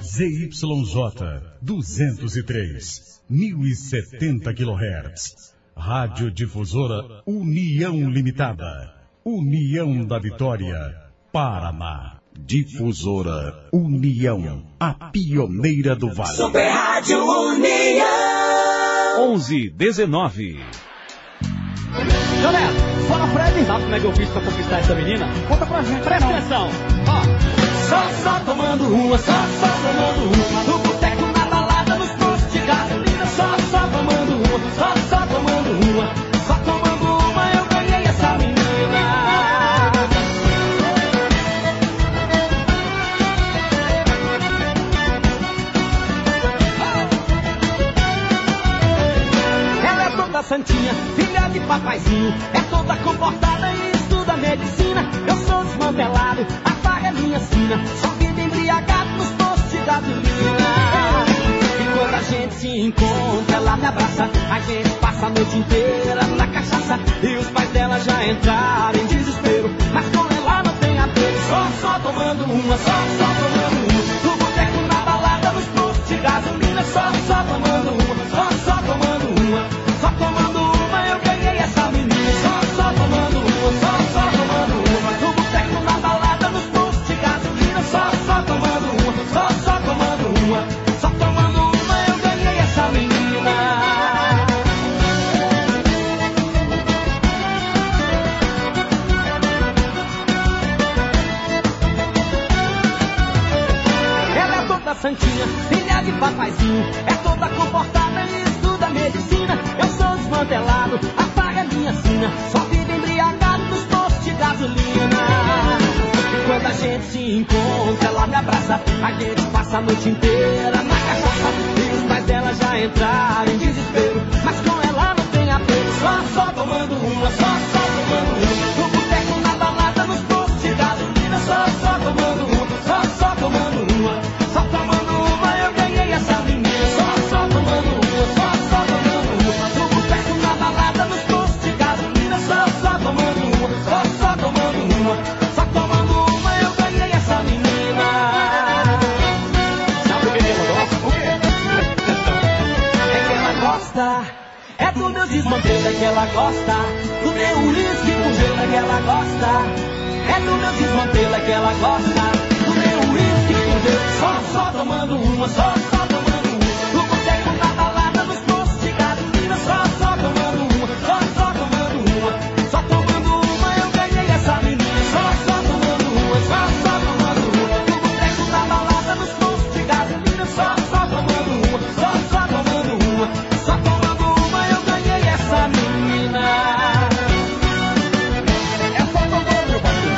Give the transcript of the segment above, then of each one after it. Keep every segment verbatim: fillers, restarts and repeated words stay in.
Z Y J duzentos e três, mil e setenta quilohertz. Rádio Difusora União Limitada. União da Vitória, Paraná. Difusora União, a pioneira do Vale. Super Rádio União. onze, dezenove. Galera, fala Fred, sabe como é que eu fiz pra conquistar essa menina? Conta pra gente, presta atenção. Ó, só, só tomando uma, só, só tomando uma. No boteco, na balada, nos postos de gasolina. Só, só tomando uma, só, só tomando uma. Só tomando uma, eu ganhei essa menina. Ela é toda santinha, filha de papaizinho, é toda comportada e estuda medicina. Eu sou desmantelado, apaga minha sina, só vive embriagado nos postos de gasolina. E quando a gente se encontra, ela me abraça, a gente passa a noite inteira na cachaça. E os pais dela já entraram em desespero, mas com ela não tem apego. Só, só tomando uma, só, só tomando uma. No boteco, na balada, nos postos de gasolina. Só, só tomando uma, só, só tomando uma. Só tomando uma, eu ganhei essa menina. Só, só tomando uma, só, só tomando uma. No boteco, na balada, nos postos de gasolina. Só, só tomando uma, só, só tomando uma. Só tomando uma, eu ganhei essa menina. Ela é toda santinha, filha de papaizinho, é toda comportada e estuda medicina. Eu sou desmantelado, apaga minha sina, só vive embriagado nos postos de gasolina. E quando a gente se encontra, ela me abraça, a gente passa a noite inteira na cachaça. E os pais dela já entraram em desespero, mas com ela não tem apego. Só, só tomando uma, só, só tomando uma. No boteco, na balada, nos postos de gasolina. Só, só tomando uma, só, só tomando uma. Só tomando uma, eu ganhei essa menina. Só, só tomando uma, só, só tomando uma. No boteco, na balada, nos postos de gasolina. Só, só tomando uma, só, só tomando uma. Só tomando uma, eu ganhei essa menina. Sabe o que ela gosta? O quê? É que ela gosta, é do meu desmantelo, é que ela gosta. Do meu uísque com gelo, é que ela gosta. É do meu desmantelo, é que ela gosta. Do meu uísque com gelo. Só, só tomando uma, só, só tomando uma. No boteco, na balada, nos postos de gasolina. Só, só tomando uma, só, só tomando uma. Só tomando uma, eu ganhei essa menina. Só, só tomando uma, só, só tomando uma. No boteco, na balada, nos postos de gasolina. Só, só tomando uma, só, só tomando uma. Só tomando uma, eu ganhei essa menina. É só tomando, meu parceiro.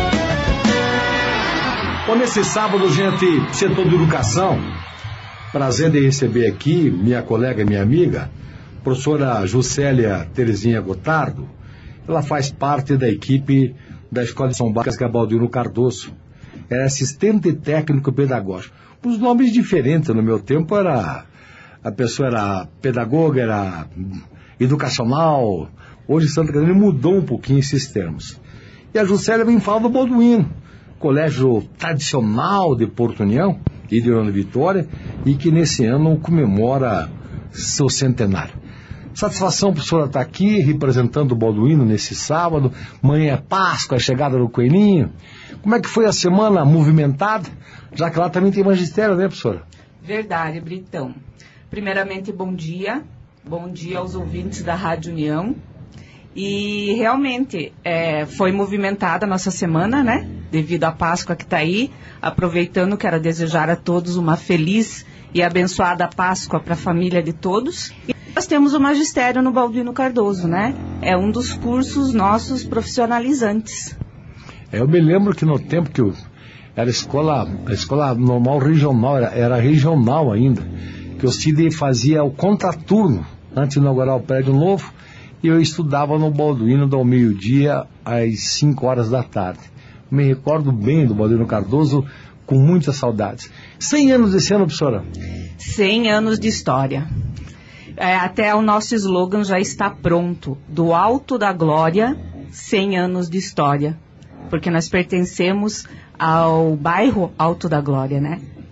Bom, nesse sábado, gente, setor de educação, prazer de receber aqui minha colega, minha amiga, professora Juscelia Terezinha Gotardo. Ela faz parte da equipe da Escola de São Bacas Gabaldino Cardoso. É assistente técnico pedagógico. Os nomes diferentes no meu tempo era... A pessoa era pedagoga, era educacional. Hoje Santa Catarina mudou um pouquinho esses termos. E a Juscelia vem falar do Balduino, colégio tradicional de Porto União e de União da Vitória, e que nesse ano comemora seu centenário. Satisfação, professora, estar aqui representando o Balduino nesse sábado. Manhã é Páscoa, a chegada do Coelhinho. Como é que foi a semana movimentada? Já que lá também tem magistério, né, professora? Verdade, Britão. Primeiramente, bom dia. Bom dia aos ouvintes da Rádio União. E realmente é, foi movimentada a nossa semana, né? Devido à Páscoa que está aí. Aproveitando, quero desejar a todos uma feliz e abençoada Páscoa para a família de todos. E nós temos o magistério no Balduino Cardoso, né? É um dos cursos nossos profissionalizantes. É, eu me lembro que no tempo que eu, era escola, a escola normal regional, era, era regional ainda, que o Cid fazia o contraturno antes de inaugurar o prédio novo, e eu estudava no Balduino do meio-dia às cinco horas da tarde. Me recordo bem do Balduino Cardoso, com muitas saudades. cem anos esse ano, professora? cem anos de história. É, até o nosso slogan já está pronto. Do alto da glória, cem anos de história. Porque nós pertencemos ao bairro Alto da Glória, né?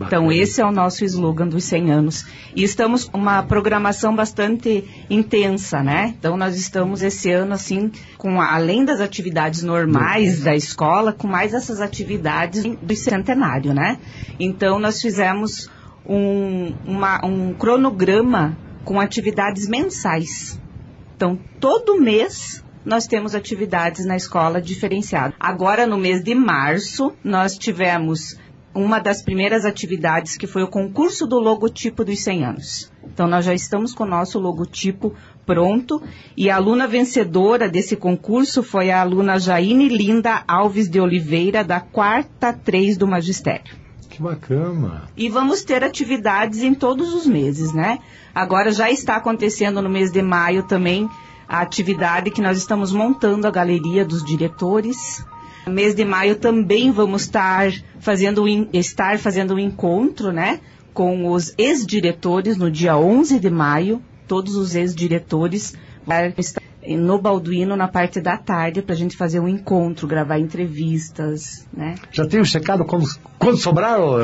Então, esse é o nosso slogan dos cem anos. E estamos com uma programação bastante intensa, né? Então, nós estamos esse ano, assim, com além das atividades normais da escola, com mais essas atividades do centenário, né? Então, nós fizemos um, uma, um cronograma com atividades mensais. Então, todo mês nós temos atividades na escola diferenciadas. Agora, no mês de março, nós tivemos uma das primeiras atividades, que foi o concurso do logotipo dos cem anos. Então, nós já estamos com o nosso logotipo pronto, e a aluna vencedora desse concurso foi a aluna Jaine Linda Alves de Oliveira, da quarta três do Magistério. Que bacana! E vamos ter atividades em todos os meses, né? Agora já está acontecendo no mês de maio também a atividade que nós estamos montando a galeria dos diretores. No mês de maio também vamos estar fazendo, estar fazendo um encontro, né, com os ex-diretores no dia onze de maio. Todos os ex-diretores vão estar no Balduino na parte da tarde para a gente fazer um encontro, gravar entrevistas, né? Já tenho checado quantos, quantos sobraram?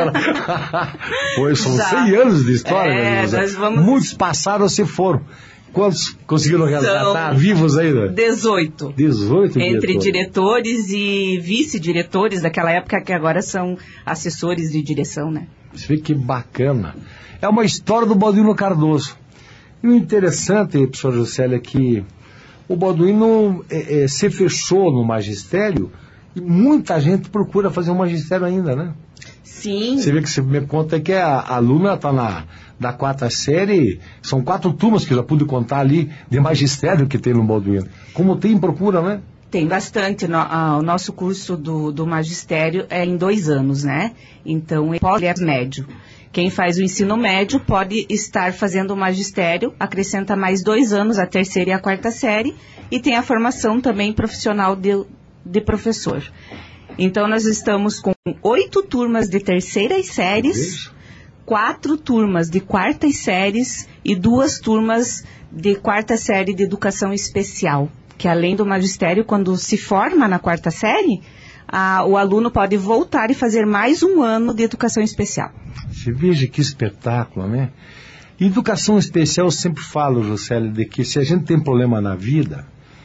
Pois são Já. cem anos de história. É, nós vamos... Muitos passaram ou se foram. Quantos conseguiram resgatar São vivos ainda? dezoito. dezoito Entre diretores. diretores e vice-diretores daquela época, que agora são assessores de direção, né? Você vê que bacana. É uma história do Balduino Cardoso. E o interessante, professor Juscelia, é que o Balduino é, é, se fechou no magistério e muita gente procura fazer um magistério ainda, né? Sim. Você vê que você me conta que a, a aluna está na da quarta série, são quatro turmas que eu já pude contar ali de magistério que tem no Balduino. Como tem procura, né? Tem bastante. No, a, o nosso curso do, do magistério é em dois anos, né? Então, ele é médio. Quem faz o ensino médio pode estar fazendo o magistério, acrescenta mais dois anos, a terceira e a quarta série, e tem a formação também profissional de, de professor. Então, nós estamos com oito turmas de terceiras séries, quatro turmas de quartas séries e duas turmas de quarta série de educação especial, que além do magistério, quando se forma na quarta série, a, o aluno pode voltar e fazer mais um ano de educação especial. Você veja que espetáculo, né? Educação especial, eu sempre falo, Juscelia, de que se a gente tem problema na vida,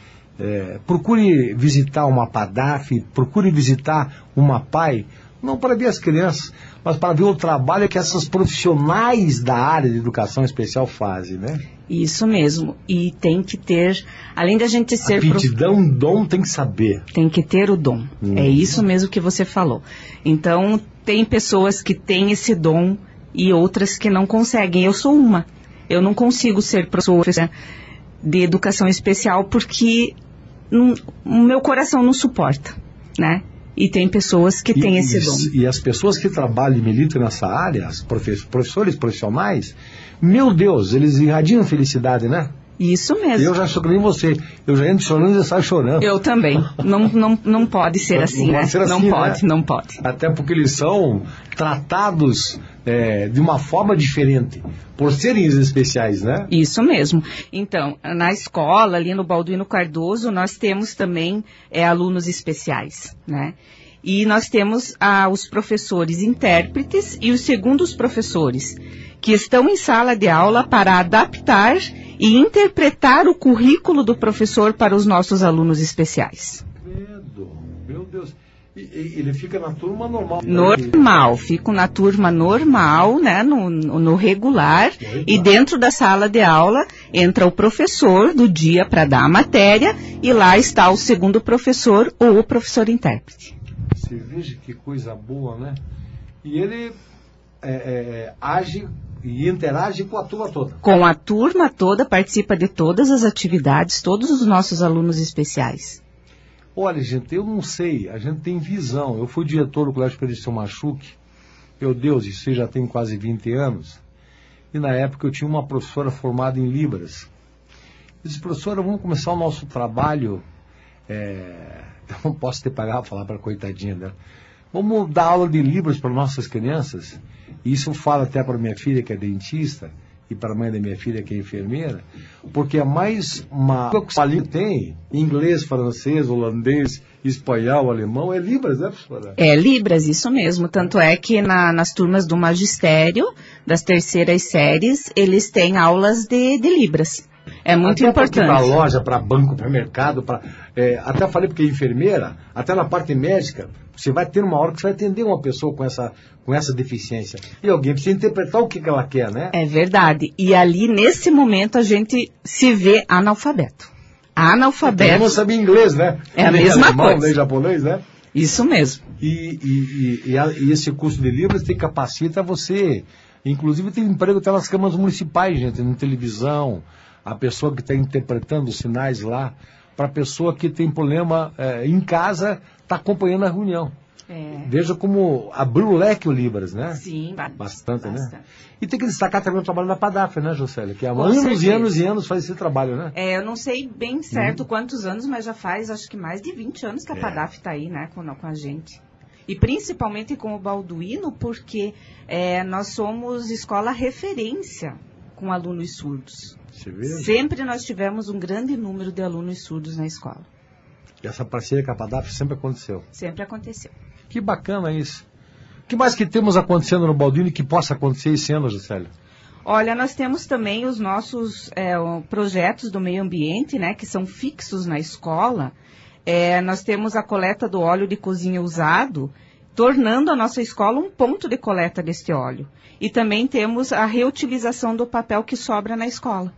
é, procure visitar uma PADAF, procure visitar uma P A I, não para ver as crianças, mas para ver o trabalho que essas profissionais da área de educação especial fazem, né? Isso mesmo. E tem que ter, além da gente ser... Aptidão, prof... dom, tem que saber. Tem que ter o dom. Hum. É isso mesmo que você falou. Então, tem pessoas que têm esse dom e outras que não conseguem. Eu sou uma. Eu não consigo ser professora de educação especial porque não, o meu coração não suporta, né? E tem pessoas que têm e, esse e, dom. E as pessoas que trabalham e militam nessa área, os professores profissionais, meu Deus, eles irradiam felicidade, né? Isso mesmo. Eu já sou que nem você. Eu já entro chorando e já saio chorando. Eu também. Não, não, não pode ser assim, não né? Pode ser assim, não pode, né? não pode. Até porque eles são tratados é, de uma forma diferente, por serem especiais, né? Isso mesmo. Então, na escola, ali no Balduino Cardoso, nós temos também é, alunos especiais, né? E nós temos ah, os professores intérpretes e os segundos professores, que estão em sala de aula para adaptar e interpretar o currículo do professor para os nossos alunos especiais. Medo, meu Deus. E, e, ele fica na turma normal? Normal, fico na turma normal, né, no, no, no regular, regular, e dentro da sala de aula entra o professor do dia para dar a matéria, e lá está o segundo professor ou o professor intérprete. Você veja que coisa boa, né? E ele é, é, age e interage com a turma toda. Com a turma toda, participa de todas as atividades, todos os nossos alunos especiais. Olha, gente, eu não sei, a gente tem visão. Eu fui diretor do Colégio Pedro de São Machuque, meu Deus, isso já tem quase vinte anos, e na época eu tinha uma professora formada em Libras. Eu disse, professora, vamos começar o nosso trabalho, é... eu não posso ter pagado para falar para a coitadinha dela, vamos dar aula de Libras para nossas crianças, e isso eu falo até para minha filha que é dentista, e para a mãe da minha filha que é enfermeira, porque é mais uma língua que tem, inglês, francês, holandês, espanhol, alemão, é Libras, né, professora? É Libras, isso mesmo. Tanto é que na, nas turmas do magistério, das terceiras séries, eles têm aulas de, de Libras. É muito até importante. Para loja, para banco, para mercado, para é, até falei porque enfermeira, até na parte médica, você vai ter uma hora que você vai atender uma pessoa com essa, com essa deficiência. E alguém precisa interpretar o que, que ela quer, né? É verdade. E ali, nesse momento, a gente se vê analfabeto. Analfabeto. Eu não sabia inglês, né? É a nem mesma alemão, coisa. Nem japonês, né? Isso mesmo. E, e, e, e, a, e esse curso de Libras tem capacita você, inclusive tem emprego até nas câmaras municipais, gente, na televisão, a pessoa que está interpretando os sinais lá, para a pessoa que tem problema é, em casa, está acompanhando a reunião. É. Veja como abriu o leque o Libras, né? Sim, bastante, bastante, né? E tem que destacar também o trabalho da Padaf, né, Juscelia? Que há Com anos certeza. e anos e anos faz esse trabalho, né? É, eu não sei bem certo Uhum. quantos anos, mas já faz acho que mais de vinte anos que a É. Padaf está aí, né, com, com a gente. E principalmente com o Balduino, porque é, nós somos escola referência com alunos surdos. Você vê? Sempre nós tivemos um grande número de alunos surdos na escola. E essa parceria com a Padaf sempre aconteceu. Sempre aconteceu. Que bacana isso. O que mais que temos acontecendo no Balduino que possa acontecer esse ano, Juscelia? Olha, nós temos também os nossos é, o- projetos do meio ambiente, né, que são fixos na escola. É, nós temos a coleta do óleo de cozinha usado, tornando a nossa escola um ponto de coleta deste óleo. E também temos a reutilização do papel que sobra na escola.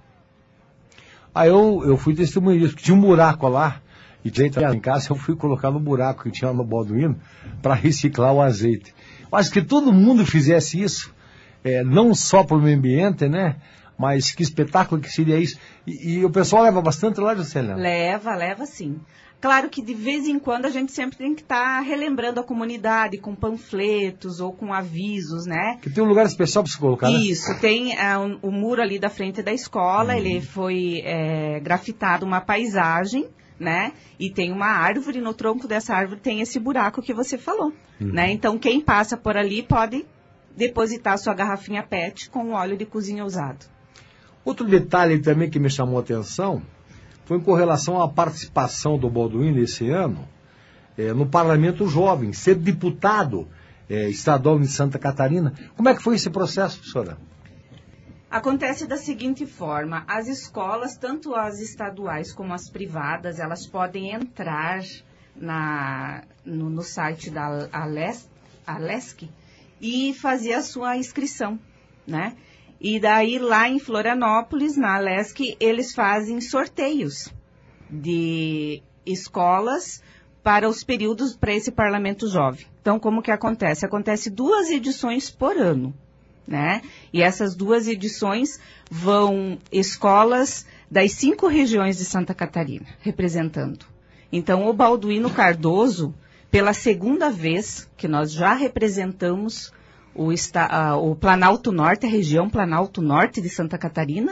Ah, eu, eu fui testemunha disso, que tinha um buraco lá, e tinha entrado em casa, eu fui colocar no buraco que tinha no Balduino para reciclar o azeite. Eu acho que todo mundo fizesse isso, é, não só para o meio ambiente, né? Mas que espetáculo que seria isso. E, e o pessoal leva bastante lá, Juscelia? Leva, leva sim. Claro que de vez em quando a gente sempre tem que estar relembrando a comunidade com panfletos ou com avisos, né? Que tem um lugar especial para se colocar, né? Isso, tem ah, um- o muro ali da frente da escola, Uhum. ele foi é, grafitado uma paisagem, né? E tem uma árvore, no tronco dessa árvore tem esse buraco que você falou, Uhum. né? Então quem passa por ali pode depositar sua garrafinha P E T com óleo de cozinha usado. Outro detalhe também que me chamou a atenção foi com relação à participação do Balduino esse ano eh, no Parlamento Jovem, ser deputado eh, estadual de Santa Catarina. Como é que foi esse processo, professora? Acontece da seguinte forma, as escolas, tanto as estaduais como as privadas, elas podem entrar na, no, no site da Ales- Alesc e fazer a sua inscrição, né? E daí lá em Florianópolis, na Alesc, eles fazem sorteios de escolas para os períodos para esse Parlamento Jovem. Então, como que acontece? Acontece duas edições por ano, né? E essas duas edições vão escolas das cinco regiões de Santa Catarina, representando. Então, o Balduino Cardoso, pela segunda vez que nós já representamos o, esta, a, o Planalto Norte, a região Planalto Norte de Santa Catarina,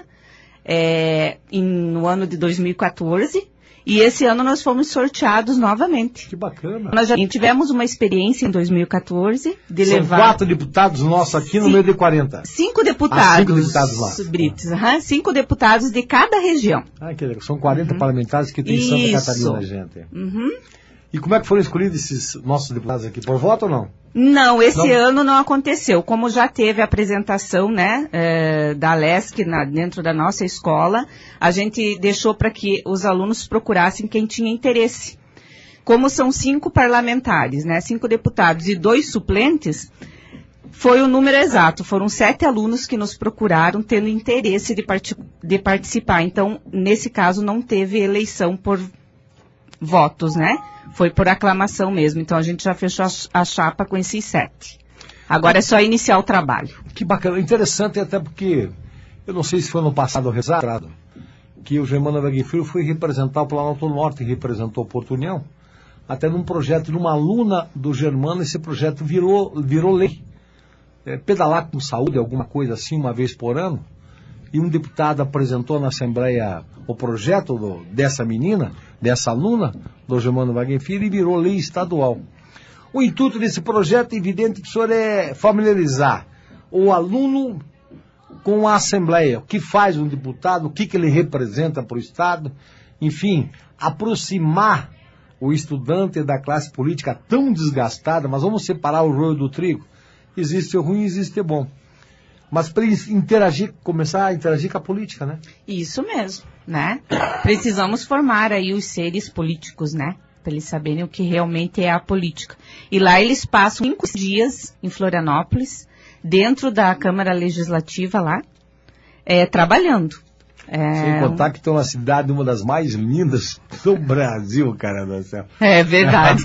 é, em, no ano de dois mil e quatorze, e esse ano nós fomos sorteados novamente. Que bacana. Nós já tivemos uma experiência em dois mil e quatorze de São levar... quatro deputados nossos aqui no Sim. meio de quarenta. Cinco deputados, Ah, cinco deputados lá. Brites, aham, cinco deputados de cada região. Ah, que legal. São quarenta Uhum. parlamentares que tem em Santa Isso. Catarina, gente. Uhum. E como é que foram escolhidos esses nossos deputados aqui? Por voto ou não? Não, esse Não. ano não aconteceu. Como já teve a apresentação, né, eh, da Alesc na, dentro da nossa escola, a gente deixou para que os alunos procurassem quem tinha interesse. Como são cinco parlamentares, né, cinco deputados e dois suplentes, foi o número exato. Foram sete alunos que nos procuraram tendo interesse de, parti- de participar. Então, nesse caso, não teve eleição por votos, né? Foi por aclamação mesmo. Então, a gente já fechou a, a chapa com esses sete. Agora é só iniciar o trabalho. Que bacana. Interessante até porque, eu não sei se foi no passado ou retrasado, que o Germano Wegner Filho foi representar o Planalto Norte, representou o Porto União, até num projeto de uma aluna do Germano, esse projeto virou, virou lei. É, pedalar com saúde, alguma coisa assim, uma vez por ano, e um deputado apresentou na Assembleia o projeto do, dessa menina, dessa aluna, do Germano Wegner Filho, e virou lei estadual. O intuito desse projeto, é evidente, professor, é familiarizar o aluno com a Assembleia, o que faz um deputado, o que, que ele representa para o Estado, enfim, aproximar o estudante da classe política tão desgastada, mas vamos separar o joio do trigo. Existe o ruim, existe o bom. Mas para interagir, começar a interagir com a política, né? Isso mesmo, né? Precisamos formar aí os seres políticos, né? Para eles saberem o que realmente é a política. E lá eles passam cinco dias em Florianópolis, dentro da Câmara Legislativa lá, é, trabalhando. É... Sem contar que estão na cidade, uma das mais lindas do Brasil, cara do céu. É verdade.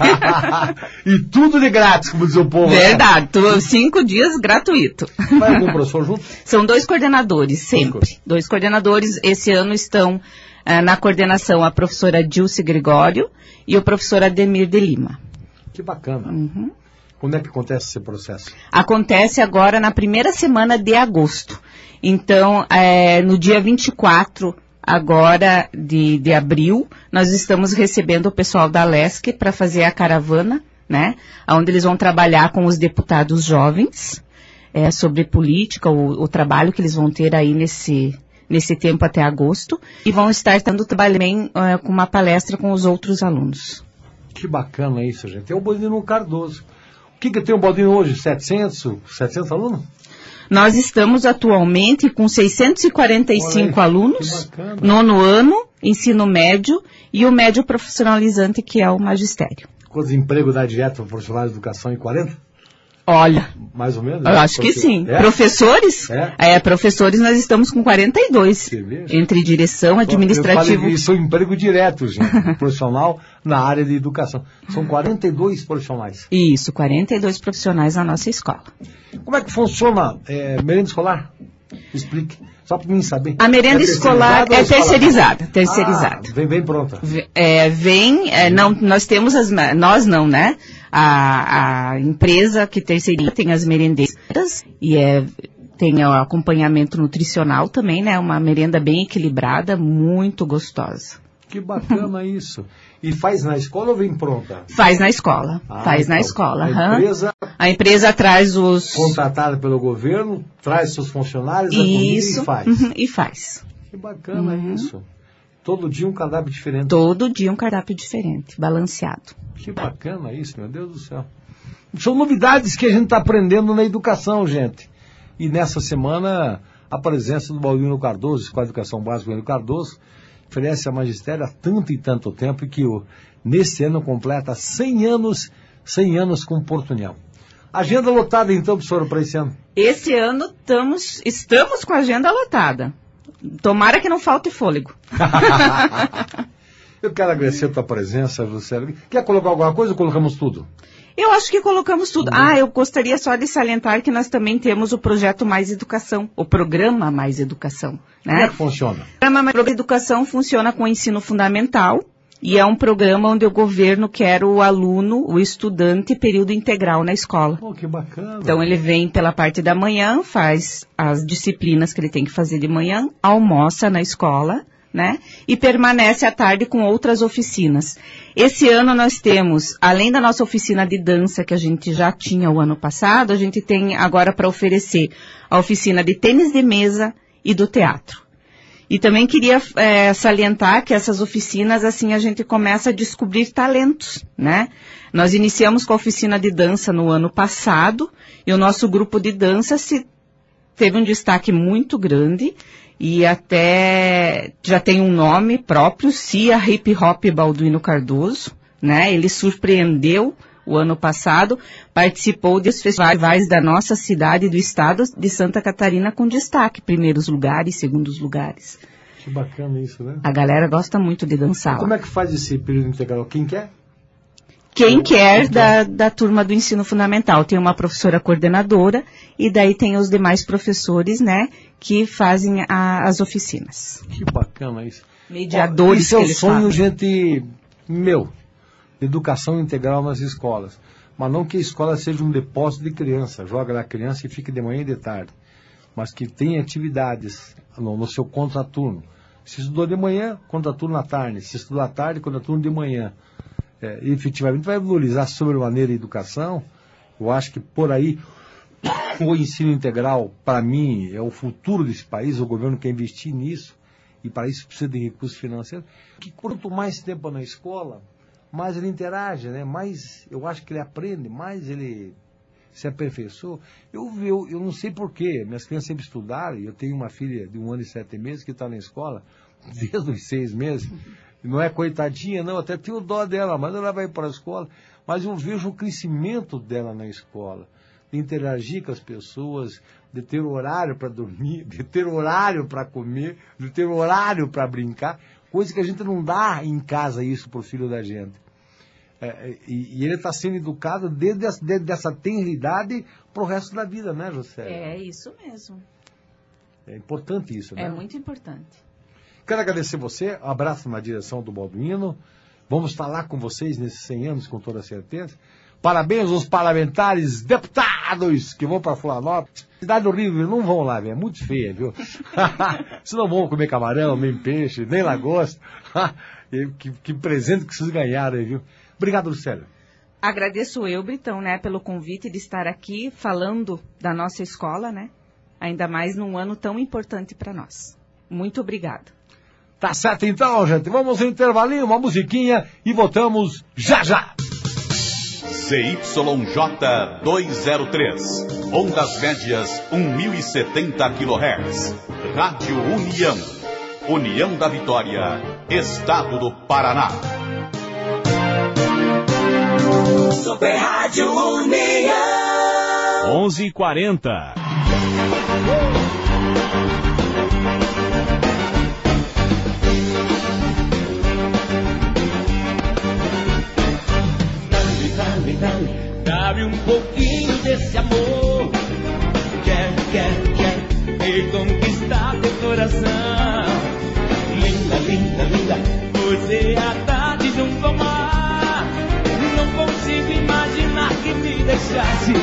E tudo de grátis, como diz o povo. Verdade, tô, cinco dias gratuito. Vai algum professor junto? São dois coordenadores, sempre. Dois coordenadores, esse ano estão uh, na coordenação a professora Dilce Gregório e o professor Ademir de Lima. Que bacana. Uhum. Quando é que acontece esse processo? Acontece agora na primeira semana de agosto. Então, é, no dia vinte e quatro agora de, de abril, nós estamos recebendo o pessoal da Lesc para fazer a caravana, né? Onde eles vão trabalhar com os deputados jovens é, sobre política, o, o trabalho que eles vão ter aí nesse, nesse tempo até agosto. E vão estar tendo também é, com uma palestra com os outros alunos. Que bacana isso, gente. É o Baldino Cardoso. O que, que tem o Baldino hoje? setecentos, setecentos alunos? Nós estamos atualmente com seiscentos e quarenta e cinco aí, alunos, nono ano, ensino médio e o médio profissionalizante, que é o magistério. Quantos empregos dá direto para profissionais de educação em quarenta? Olha, mais ou menos? Eu acho que sim. É? Professores? É? É, professores nós estamos com quarenta e dois. Entre direção, administrativo. Eu falei, emprego direto, gente, profissional na área de educação. São quarenta e dois profissionais. Isso, quarenta e dois profissionais na nossa escola. Como é que funciona é, merenda escolar? Explique. Só para mim saber. A merenda é escolar é terceirizada. Terceirizada. Ah, vem bem pronta. É, vem, é, não, nós temos as, nós não, né? A, a empresa que terceiriza tem as merendeiras e é, tem o acompanhamento nutricional também, né? Uma merenda bem equilibrada, muito gostosa. Que bacana isso. E faz na escola ou vem pronta? Faz na escola. Ah, faz então, na escola. A empresa, a empresa traz os... contratada pelo governo, traz seus funcionários, isso, a comida e faz. Uhum, e faz. Que bacana uhum. isso. Todo dia um cardápio diferente. Todo dia um cardápio diferente, balanceado. Que bacana isso, meu Deus do céu. São novidades que a gente está aprendendo na educação, gente. E nessa semana, a presença do Baldino Cardoso, Escola de Educação Básica Baldino Cardoso, oferece a magistério há tanto e tanto tempo que o, nesse ano completa cem anos, cem anos com Porto União. Agenda lotada então, professora, para esse ano? Esse ano estamos, estamos com a agenda lotada. Tomara que não falte fôlego. Eu quero agradecer a tua presença, Juscelia. Quer colocar alguma coisa ou colocamos tudo? Eu acho que colocamos tudo. Uhum. Ah, eu gostaria só de salientar que nós também temos o projeto Mais Educação, o programa Mais Educação. Né? Como é que funciona? O programa Mais Educação funciona com o ensino fundamental e é um programa onde o governo quer o aluno, o estudante, período integral na escola. Oh, que bacana. Então ele vem pela parte da manhã, faz as disciplinas que ele tem que fazer de manhã, almoça na escola, né? E permanece à tarde com outras oficinas. Esse ano nós temos, além da nossa oficina de dança que a gente já tinha o ano passado, a gente tem agora para oferecer a oficina de tênis de mesa e do teatro. E também queria é, salientar que essas oficinas, assim, a gente começa a descobrir talentos, né? Nós iniciamos com a oficina de dança no ano passado e o nosso grupo de dança se, teve um destaque muito grande e até já tem um nome próprio, Cia Hip Hop Baldino Cardoso, né? Ele surpreendeu o ano passado, participou dos festivais da nossa cidade e do estado de Santa Catarina com destaque, primeiros lugares, segundos lugares. Que bacana isso, né? A galera gosta muito de dançar. Como é que faz esse período integral? Quem quer? Quem quer da, da turma do ensino fundamental. Tem uma professora coordenadora e daí tem os demais professores, né, que fazem a, as oficinas. Que bacana isso. Mediadores. Isso é o sonho, gente, meu. Educação integral nas escolas. Mas não que a escola seja um depósito de criança, joga na criança e fica de manhã e de tarde. Mas que tenha atividades no, no seu contraturno. Se estudou de manhã, contraturno à tarde. Se estudou à tarde, contraturno de manhã. É, efetivamente vai valorizar sobremaneira a educação. Eu acho que por aí o ensino integral, para mim, é o futuro desse país. O governo quer investir nisso. E para isso precisa de recursos financeiros. Que quanto mais tempo na escola, mais ele interage, né? Mais, eu acho que ele aprende, mais ele se aperfeiçoa. Eu, eu, eu não sei porquê, minhas crianças sempre estudaram, e eu tenho uma filha de um ano e sete meses que está na escola desde os seis meses. Não é coitadinha, não, até tenho dó dela, mas ela vai para a escola. Mas eu vejo o crescimento dela na escola, de interagir com as pessoas, de ter horário para dormir, de ter horário para comer, de ter horário para brincar, coisa que a gente não dá em casa isso para o filho da gente. É, e, e ele está sendo educado desde, a, desde essa tenridade para o resto da vida, né, José? É isso mesmo. É importante isso, né? É muito importante. Quero agradecer você, um abraço na direção do Balduino. Vamos estar lá com vocês nesses cem anos, com toda certeza. Parabéns aos parlamentares, deputados que vão para Florianópolis. Cidade horrível, não vão lá, é muito feia, viu? Vocês não vão comer camarão, nem peixe, nem lagosta. que, que presente que vocês ganharam aí, viu? Obrigado, Lucélia. Agradeço eu, Britão, né, pelo convite de estar aqui falando da nossa escola, né? Ainda mais num ano tão importante para nós. Muito obrigado. Tá certo então, gente. Vamos ao intervalinho, uma musiquinha e voltamos já já. C Y J duzentos e três, ondas médias mil e setenta quilohertz. Rádio União, União da Vitória, Estado do Paraná. Super Rádio União. onze e quarenta. Dá-me um pouquinho desse amor. Quer, quer, quer reconquistar teu coração. Linda, linda, linda, você é a tarde junto ao mar. Não consigo imaginar que me deixasse.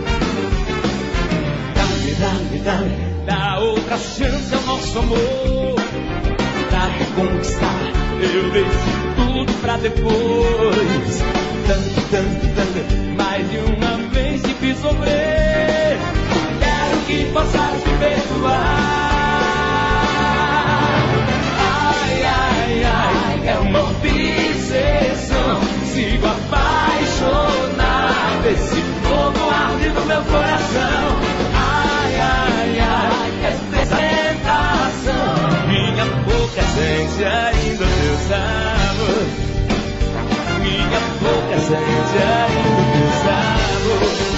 Dá-me, dá-me, dá-me, dá outra chance ao nosso amor. Pra reconquistar, eu deixo tudo pra depois. Tanto, tanto, tanto, mais de uma vez te fiz sofrer. Quero que possas me perdoar. Ai, ai, ai, é uma obsessão. Sigo apaixonado, esse fogo arde no meu coração. Ai, ai, ai, essa tentação. Minha boca sente ainda o teu sabor. Minha boca sente ainda o teu sabor.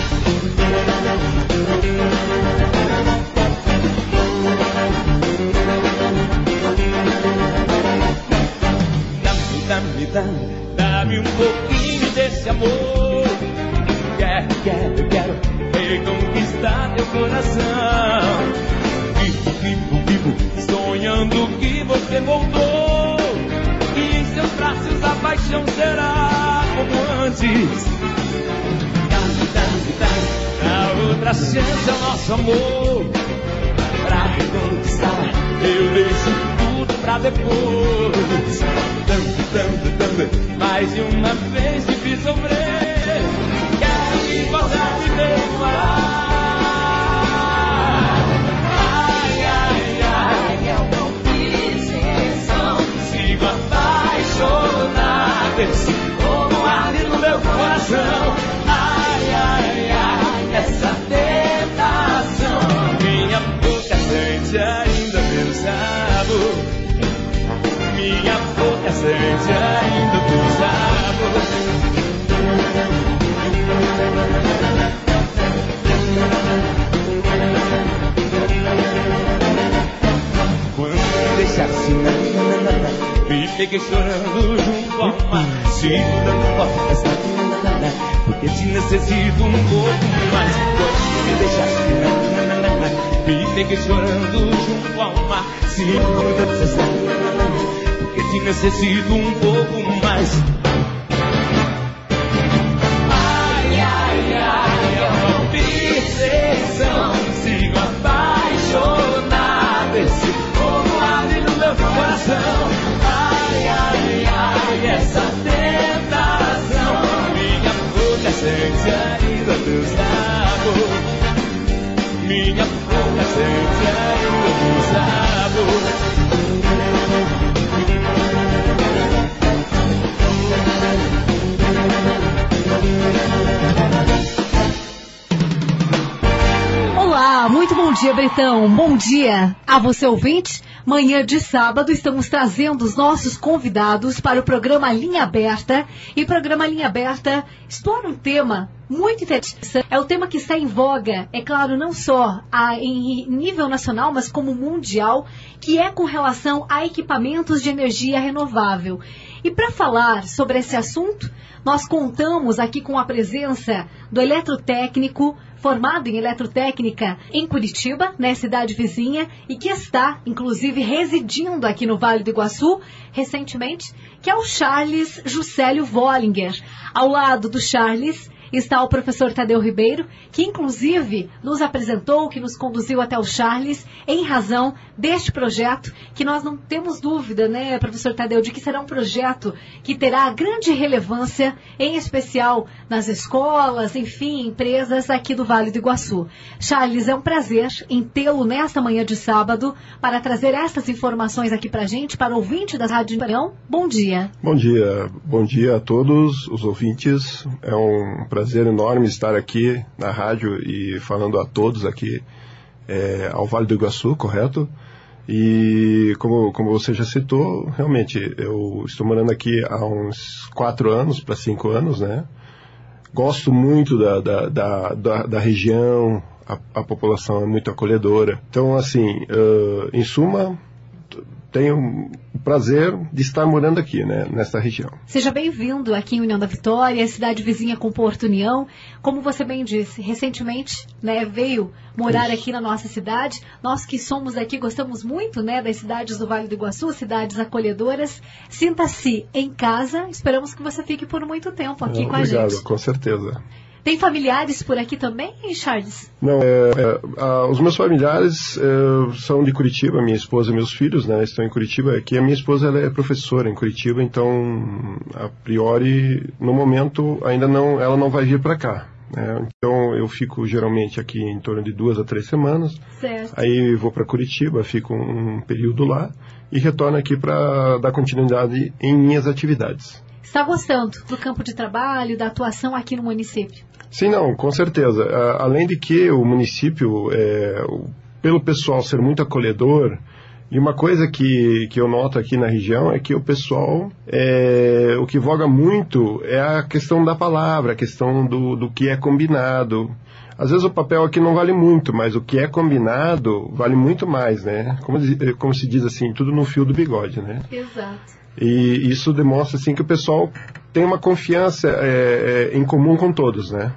Dá-me, dá-me, dá-me, dá-me um pouquinho desse amor. Quero, quero, quero reconquistar teu coração. Vivo, vivo, vivo, sonhando que você voltou. E em seus braços a paixão será como antes. Dá-me, dá-me, dá-me, dá outra chance ao nosso amor. Pra reconquistar, eu deixo tudo pra depois. Tanto, tanto, tanto, mais de uma vez te fiz sofrer. Quero que possa me perdoar. Ai, ai, ai, é uma obsessão. Sigo apaixonado, esse fogo arde no meu coração. Ai, ai, ai, essa tentação. Minha boca sente ainda teu sabor. Minha boca sente ainda teu sabor. Quando me deixasse, me peguei chorando junto ao mar, segurando forte, porque te necessito um pouco mais. Quando me deixaste, me peguei chorando junto ao mar, segurando porque te necessito um pouco mais. Ai, ai, ai, é uma obsessão. Sigo apaixonado, esse fogo arde no meu coração. Ai, ai, ai, essa tentação. Minha boca sente ainda teu sabor. Minha boca sente ainda teu sabor. Muito bom dia, Bretão. Bom dia a você, ouvinte. Manhã de sábado, estamos trazendo os nossos convidados para o programa Linha Aberta. E o programa Linha Aberta explora um tema muito interessante. É o tema que está em voga, é claro, não só a, em nível nacional, mas como mundial, que é com relação a equipamentos de energia renovável. E para falar sobre esse assunto, nós contamos aqui com a presença do eletrotécnico, formado em eletrotécnica em Curitiba, né, cidade vizinha, e que está, inclusive, residindo aqui no Vale do Iguaçu, recentemente, que é o Charles Juscelio Vollinger. Ao lado do Charles está o professor Tadeu Ribeiro, que inclusive nos apresentou, que nos conduziu até o Charles, em razão deste projeto, que nós não temos dúvida, né, professor Tadeu, de que será um projeto que terá grande relevância, em especial nas escolas, enfim, empresas aqui do Vale do Iguaçu. Charles, é um prazer em tê-lo nesta manhã de sábado, para trazer essas informações aqui para a gente, para o ouvinte da Rádio União. Bom dia. Bom dia. Bom dia a todos os ouvintes. É um prazer enorme estar aqui na rádio e falando a todos aqui é, ao Vale do Iguaçu, correto? E como, como você já citou, realmente, eu estou morando aqui há uns quatro anos para cinco anos, né? Gosto muito da, da, da, da, da região, a, a população é muito acolhedora. Então, assim, uh, em suma, tenho o prazer de estar morando aqui, né, nessa região. Seja bem-vindo aqui em União da Vitória, cidade vizinha com Porto União. Como você bem disse, recentemente, né, veio morar Isso. aqui na nossa cidade. Nós que somos aqui, gostamos muito, né, das cidades do Vale do Iguaçu, cidades acolhedoras. Sinta-se em casa. Esperamos que você fique por muito tempo aqui Não, com obrigado, a gente. Com certeza. Tem familiares por aqui também, Charles? Não, é, é, a, os meus familiares é, são de Curitiba, minha esposa e meus filhos, né, estão em Curitiba. Aqui a minha esposa ela é professora em Curitiba, então, a priori, no momento, ainda não, ela não vai vir para cá. Né, então, eu fico geralmente aqui em torno de duas a três semanas. Certo. Aí vou para Curitiba, fico um período lá e retorno aqui para dar continuidade em minhas atividades. Está gostando do campo de trabalho, da atuação aqui no município? Sim, não, com certeza. Uh, além de que o município, é, o, pelo pessoal ser muito acolhedor, e uma coisa que, que eu noto aqui na região é que o pessoal, é, o que voga muito é a questão da palavra, a questão do, do que é combinado. Às vezes o papel aqui não vale muito, mas o que é combinado vale muito mais, né? Como, como se diz assim, tudo no fio do bigode, né? Exato. E isso demonstra assim que o pessoal tem uma confiança é, é, em comum com todos, né?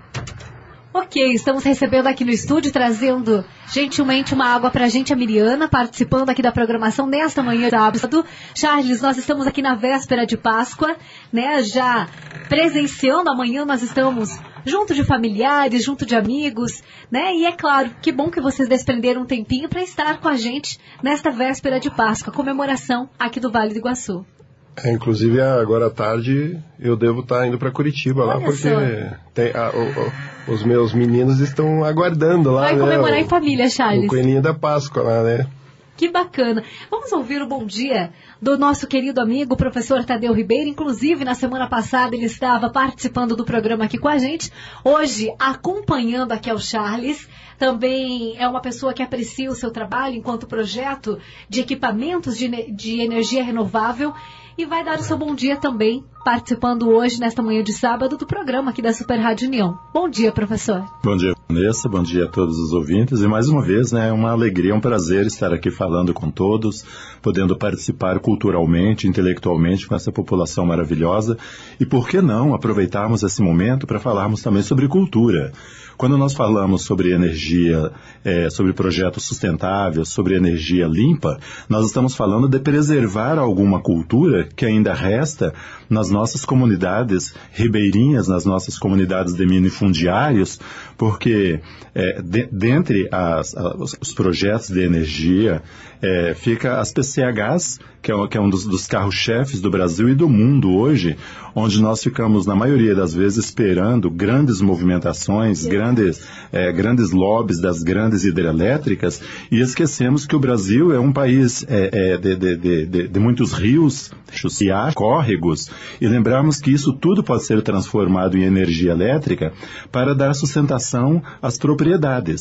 Ok, estamos recebendo aqui no estúdio, trazendo gentilmente uma água pra gente, a Miriana, participando aqui da programação nesta manhã de sábado. Charles, nós estamos aqui na véspera de Páscoa, né? Já presenciando, amanhã nós estamos junto de familiares, junto de amigos, né? E é claro, que bom que vocês desprenderam um tempinho para estar com a gente nesta véspera de Páscoa, comemoração aqui do Vale do Iguaçu. É, inclusive agora à tarde eu devo estar indo para Curitiba lá, Olha porque só. tem, a, o, o, os meus meninos estão aguardando lá. Vai né, comemorar o, em família, Charles. O coelhinho da Páscoa lá, né? Que bacana. Vamos ouvir o bom dia do nosso querido amigo, o professor Tadeu Ribeiro. Inclusive, na semana passada, ele estava participando do programa aqui com a gente. Hoje, acompanhando aqui ao Charles. Também é uma pessoa que aprecia o seu trabalho enquanto projeto de equipamentos de, de energia renovável. E vai dar o seu bom dia também, participando hoje, nesta manhã de sábado, do programa aqui da Super Rádio União. Bom dia, professor. Bom dia, Vanessa. Bom dia a todos os ouvintes. E mais uma vez, né, é uma alegria, um prazer estar aqui falando com todos, podendo participar culturalmente, intelectualmente com essa população maravilhosa. E por que não aproveitarmos esse momento para falarmos também sobre cultura? Quando nós falamos sobre energia, é, sobre projetos sustentáveis, sobre energia limpa, nós estamos falando de preservar alguma cultura que ainda resta nas nossas comunidades ribeirinhas, nas nossas comunidades de minifundiários, porque é, de, dentre as, as, os projetos de energia, é, fica as P C Hs, que é, que é um dos, dos carros-chefes do Brasil e do mundo hoje, onde nós ficamos, na maioria das vezes, esperando grandes movimentações, grandes, é, grandes lobbies das grandes hidrelétricas, e esquecemos que o Brasil é um país é, é, de, de, de, de, de muitos rios, e córregos, e lembrarmos que isso tudo pode ser transformado em energia elétrica para dar sustentação às propriedades.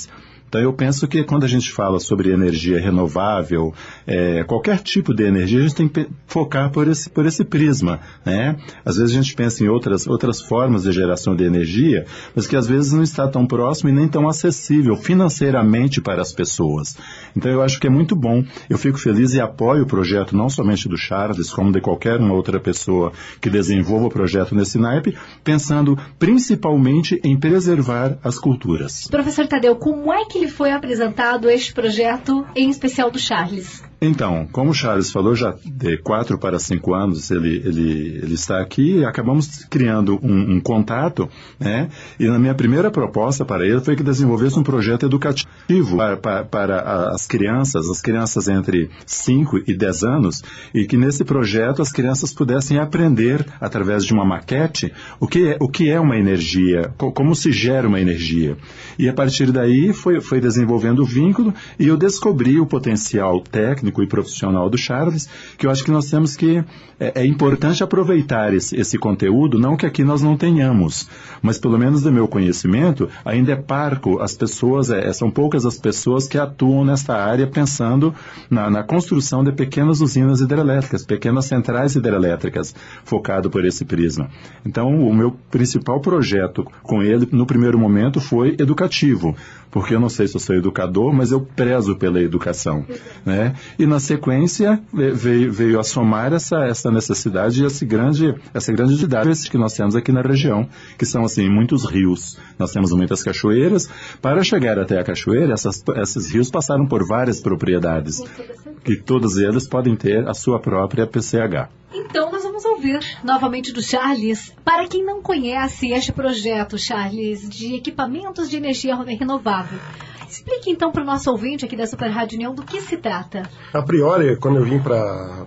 Então eu penso que quando a gente fala sobre energia renovável, é, qualquer tipo de energia, a gente tem que focar por esse, por esse prisma, né? Às vezes a gente pensa em outras, outras formas de geração de energia, mas que às vezes não está tão próximo e nem tão acessível financeiramente para as pessoas. Então eu acho que é muito bom. Eu fico feliz e apoio o projeto não somente do Charles, como de qualquer uma outra pessoa que desenvolva o projeto nesse naipe, pensando principalmente em preservar as culturas. Professor Tadeu, como é que lhe foi apresentado este projeto, em especial do Charles? Então, como o Charles falou, já de quatro para cinco anos ele, ele, ele está aqui, e acabamos criando um, um contato, né? E na minha primeira proposta para ele foi que desenvolvesse um projeto educativo para, para, para as crianças, as crianças entre cinco e dez anos, e que nesse projeto as crianças pudessem aprender, através de uma maquete, o que é, o que é uma energia, como se gera uma energia. E a partir daí foi, foi desenvolvendo o vínculo, e eu descobri o potencial técnico e profissional do Charles, que eu acho que nós temos que, é, é importante aproveitar esse, esse conteúdo, não que aqui nós não tenhamos, mas pelo menos do meu conhecimento, ainda é parco, as pessoas, é, são poucas as pessoas que atuam nesta área pensando na, na construção de pequenas usinas hidrelétricas, pequenas centrais hidrelétricas, focado por esse prisma. Então, o meu principal projeto com ele, no primeiro momento, foi educativo, porque eu não sei se eu sou educador, mas eu prezo pela educação, né? E na sequência veio, veio a somar essa, essa necessidade e esse grande, essa grande didática que nós temos aqui na região, que são assim, muitos rios. Nós temos muitas cachoeiras. Para chegar até a cachoeira, essas, esses rios passaram por várias propriedades, que todos eles podem ter a sua própria P C H. Então nós vamos ouvir novamente do Charles. Para quem não conhece este projeto, Charles, de equipamentos de energia renovável, explique então para o nosso ouvinte aqui da Super Rádio União do que se trata. A priori, quando eu vim para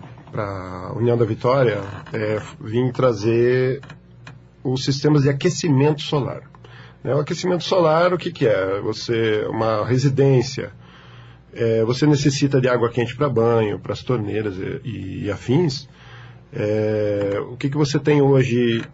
a União da Vitória, é, vim trazer os sistemas de aquecimento solar. É, o aquecimento solar, o que, que é? Você, uma residência, é, você necessita de água quente para banho, para as torneiras e, e afins. É, o que, que você tem hoje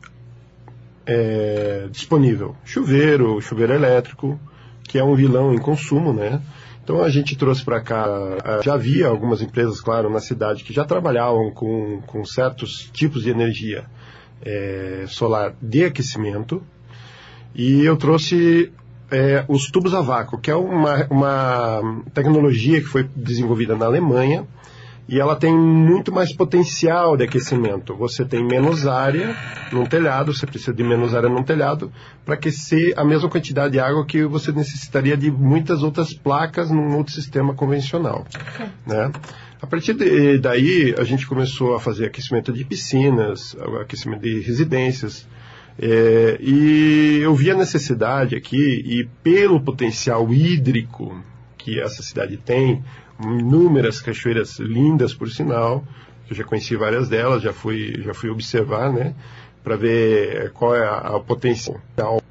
é, disponível? Chuveiro, chuveiro elétrico, que é um vilão em consumo, né? Então a gente trouxe para cá, já havia algumas empresas, claro, na cidade que já trabalhavam com, com certos tipos de energia é, solar de aquecimento, e eu trouxe é, os tubos a vácuo, que é uma, uma tecnologia que foi desenvolvida na Alemanha, e ela tem muito mais potencial de aquecimento. Você tem menos área num telhado, você precisa de menos área num telhado para aquecer a mesma quantidade de água que você necessitaria de muitas outras placas num outro sistema convencional, né? A partir de, daí, a gente começou a fazer aquecimento de piscinas, aquecimento de residências, é, e eu vi a necessidade aqui, e pelo potencial hídrico que essa cidade tem, inúmeras cachoeiras lindas, por sinal, eu já conheci várias delas, já fui, já fui observar, né, para ver qual é a, a potencial,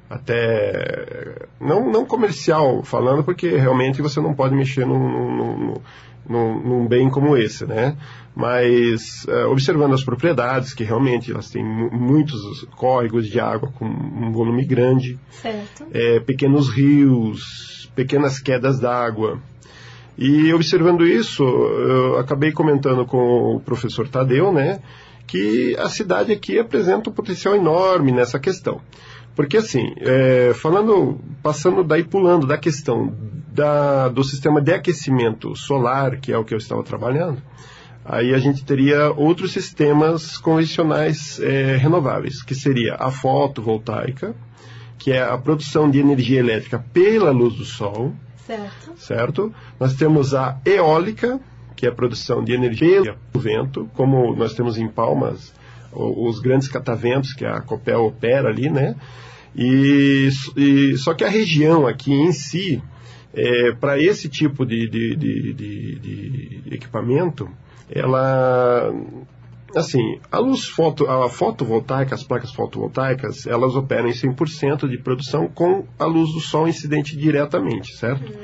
até, não, não comercial falando, porque realmente você não pode mexer num, num, num, num bem como esse, né, mas uh, observando as propriedades, que realmente elas têm muitos córregos de água com um volume grande, certo. É, pequenos rios, pequenas quedas d'água. E observando isso, eu acabei comentando com o professor Tadeu, né, que a cidade aqui apresenta um potencial enorme nessa questão. Porque assim, é, falando, passando daí, pulando da questão da, do sistema de aquecimento solar, que é o que eu estava trabalhando, aí a gente teria outros sistemas convencionais é, renováveis, que seria a fotovoltaica, que é a produção de energia elétrica pela luz do sol. Certo. Certo? Nós temos a eólica, que é a produção de energia pelo vento, como nós temos em Palmas os grandes cataventos que a Copel opera ali, né? E, e, só que a região aqui em si, é, para esse tipo de, de, de, de, de equipamento, ela... Assim, a luz foto, a fotovoltaica, as placas fotovoltaicas, elas operam em cem por cento de produção com a luz do sol incidente diretamente, certo? Uhum.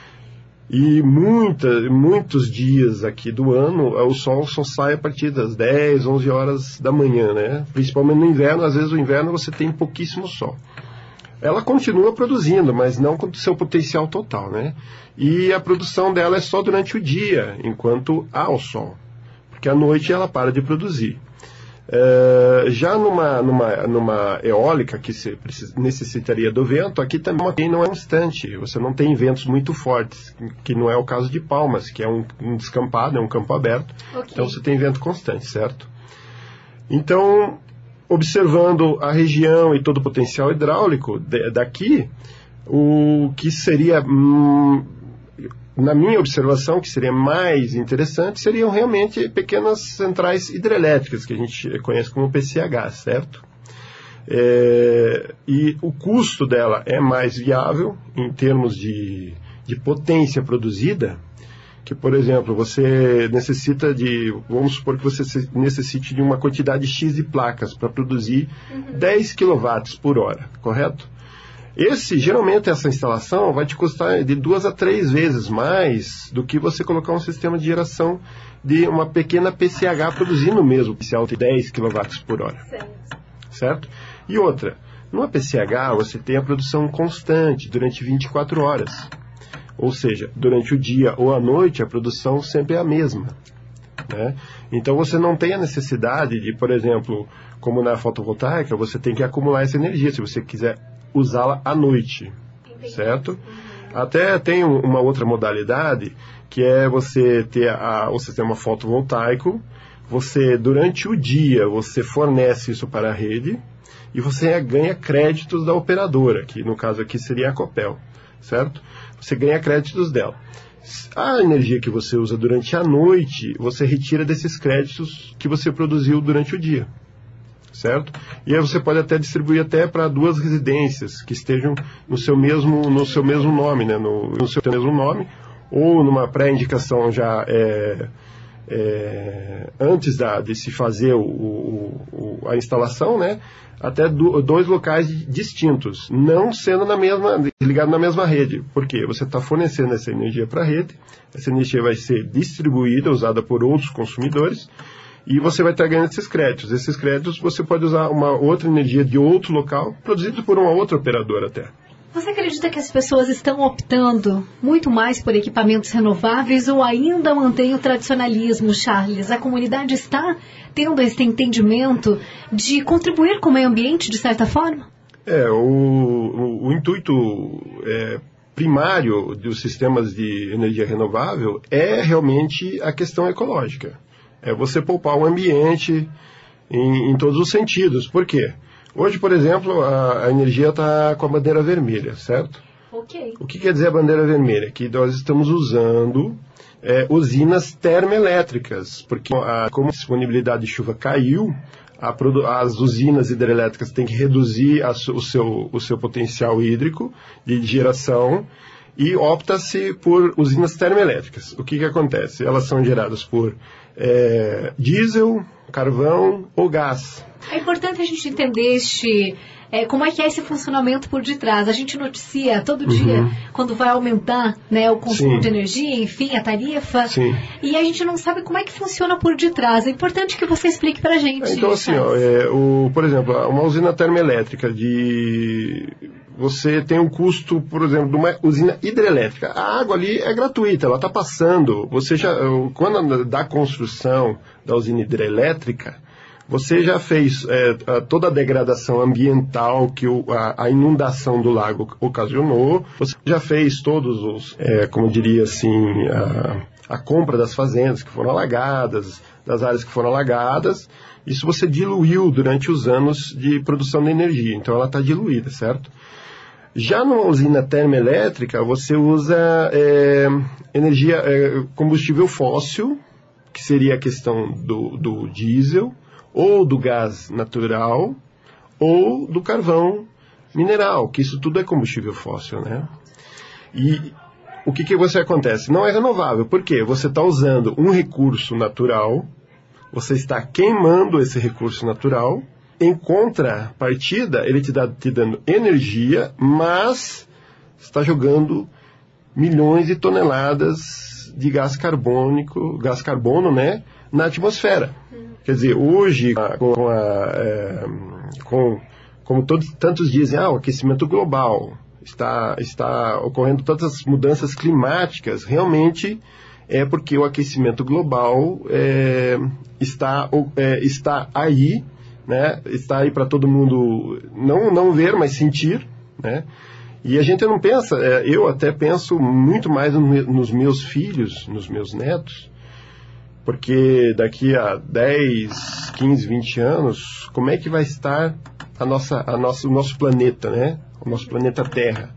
E muita, muitos dias aqui do ano, o sol só sai a partir das dez, onze horas da manhã, né? Principalmente no inverno, às vezes no inverno você tem pouquíssimo sol. ela continua produzindo, mas não com o seu potencial total, né? E a produção dela é só durante o dia, enquanto há o sol, porque à noite ela para de produzir. Uh, já numa, numa, numa eólica que se precisa, necessitaria do vento, aqui também não é constante, você não tem ventos muito fortes, que não é o caso de Palmas, que é um, um descampado, é um campo aberto, okay. Então você tem vento constante, certo? Então, observando a região e todo o potencial hidráulico de, daqui, o que seria... Hum, na minha observação, que seria mais interessante, seriam realmente pequenas centrais hidrelétricas, que a gente conhece como P C H, certo? É, e o custo dela é mais viável em termos de, de potência produzida, que, por exemplo, você necessita de, vamos supor que você necessite de uma quantidade X de placas para produzir uhum. dez quilowatts por hora, correto? Esse, geralmente, essa instalação vai te custar de duas a três vezes mais do que você colocar um sistema de geração de uma pequena P C H produzindo mesmo, de dez quilowatts por hora. Certo. Certo? E outra, numa P C H você tem a produção constante durante vinte e quatro horas. Ou seja, durante o dia ou a noite a produção sempre é a mesma. Né? Então você não tem a necessidade de, por exemplo, como na fotovoltaica, você tem que acumular essa energia se você quiser usá-la à noite, certo? Uhum. Até tem uma outra modalidade, que é você ter a, o sistema fotovoltaico, você, durante o dia, você fornece isso para a rede, e você ganha créditos da operadora, que no caso aqui seria a Copel, certo? Você ganha créditos dela. A energia que você usa durante a noite, você retira desses créditos que você produziu durante o dia. Certo? E aí você pode até distribuir até para duas residências que estejam no seu mesmo, no seu mesmo nome, né? no, no seu mesmo nome, ou numa pré-indicação já é, é, antes da, de se fazer o, o, o, a instalação, né? Até do, dois locais distintos, não sendo na mesma, ligado na mesma rede. Por quê? Você está fornecendo essa energia para a rede, essa energia vai ser distribuída, usada por outros consumidores, e você vai estar ganhando esses créditos. Esses créditos você pode usar uma outra energia de outro local, produzido por uma outra operadora até. Você acredita que as pessoas estão optando muito mais por equipamentos renováveis ou ainda mantém o tradicionalismo, Charles? A comunidade está tendo esse entendimento de contribuir com o meio ambiente, de certa forma? É, o, o, o intuito é, primário dos sistemas de energia renovável é realmente a questão ecológica. É você poupar o ambiente em, em todos os sentidos. Por quê? Hoje, por exemplo, a, a energia está com a bandeira vermelha, certo? Ok. O que quer dizer a bandeira vermelha? Que nós estamos usando é, usinas termoelétricas, porque a, como a disponibilidade de chuva caiu, a, as usinas hidrelétricas têm que reduzir a, o, seu, o seu potencial hídrico de geração, e opta-se por usinas termoelétricas. O que que acontece? Elas são geradas por é, diesel, carvão ou gás. É importante a gente entender este, é, como é que é esse funcionamento por detrás. A gente noticia todo dia, uhum. quando vai aumentar, né, o consumo Sim. de energia, enfim, a tarifa. Sim. E a gente não sabe como é que funciona por detrás. É importante que você explique pra gente. Então, assim, ó, é, o, por exemplo, uma usina termoelétrica de... Você tem um custo, por exemplo, de uma usina hidrelétrica. A água ali é gratuita, ela está passando. Você já, quando da construção da usina hidrelétrica, você já fez é, toda a degradação ambiental que o, a, a inundação do lago ocasionou. Você já fez todos os, é, como diria assim, a, a compra das fazendas que foram alagadas, das áreas que foram alagadas. Isso você diluiu durante os anos de produção de energia. Então ela está diluída, certo? Já numa usina termoelétrica, você usa é, energia, é, combustível fóssil, que seria a questão do, do diesel, ou do gás natural, ou do carvão mineral, que isso tudo é combustível fóssil, né? E o que que você acontece? Não é renovável. Por quê? Você está usando um recurso natural, você está queimando esse recurso natural. Em contrapartida, ele te dá te dando energia, mas está jogando milhões de toneladas de gás carbônico, gás carbono, né, na atmosfera. Quer dizer, hoje, com, a, é, com como todos, tantos dizem, ah, o aquecimento global, está, está ocorrendo tantas mudanças climáticas, realmente é porque o aquecimento global é, está, é, está aí, né? Está aí para todo mundo não, não ver, mas sentir, né? E a gente não pensa, é, eu até penso muito mais no, nos meus filhos, nos meus netos, porque daqui a dez, quinze, vinte anos, como é que vai estar a nossa, a nossa, o nosso planeta, né? O nosso planeta Terra.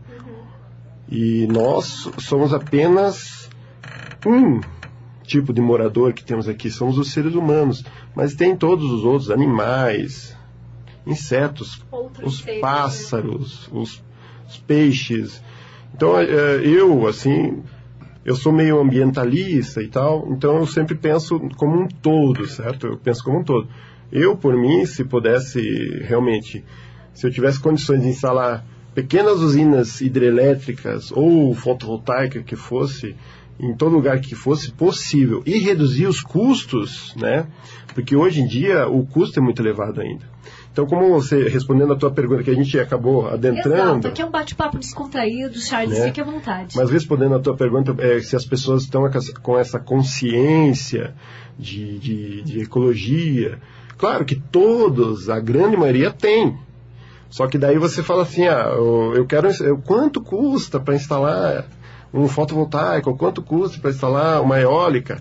E nós somos apenas um tipo de morador que temos aqui, somos os seres humanos, mas tem todos os outros animais, insetos, outros os seres, pássaros, né? os, os peixes. Então, eu, assim, eu sou meio ambientalista e tal, então eu sempre penso como um todo, certo? Eu penso como um todo. Eu, por mim, se pudesse realmente, se eu tivesse condições de instalar pequenas usinas hidrelétricas ou fotovoltaica que fosse, em todo lugar que fosse possível, e reduzir os custos, né? Porque hoje em dia o custo é muito elevado ainda. Então, como você, respondendo a tua pergunta, que a gente acabou adentrando... Exato, aqui é um bate-papo descontraído, Charles, né? Fique à vontade. Mas respondendo a tua pergunta, é, se as pessoas estão com essa consciência de, de, de ecologia, claro que todos, a grande maioria tem. Só que daí você fala assim, ah, eu quero... Eu, quanto custa para instalar um fotovoltaico? Quanto custa para instalar uma eólica?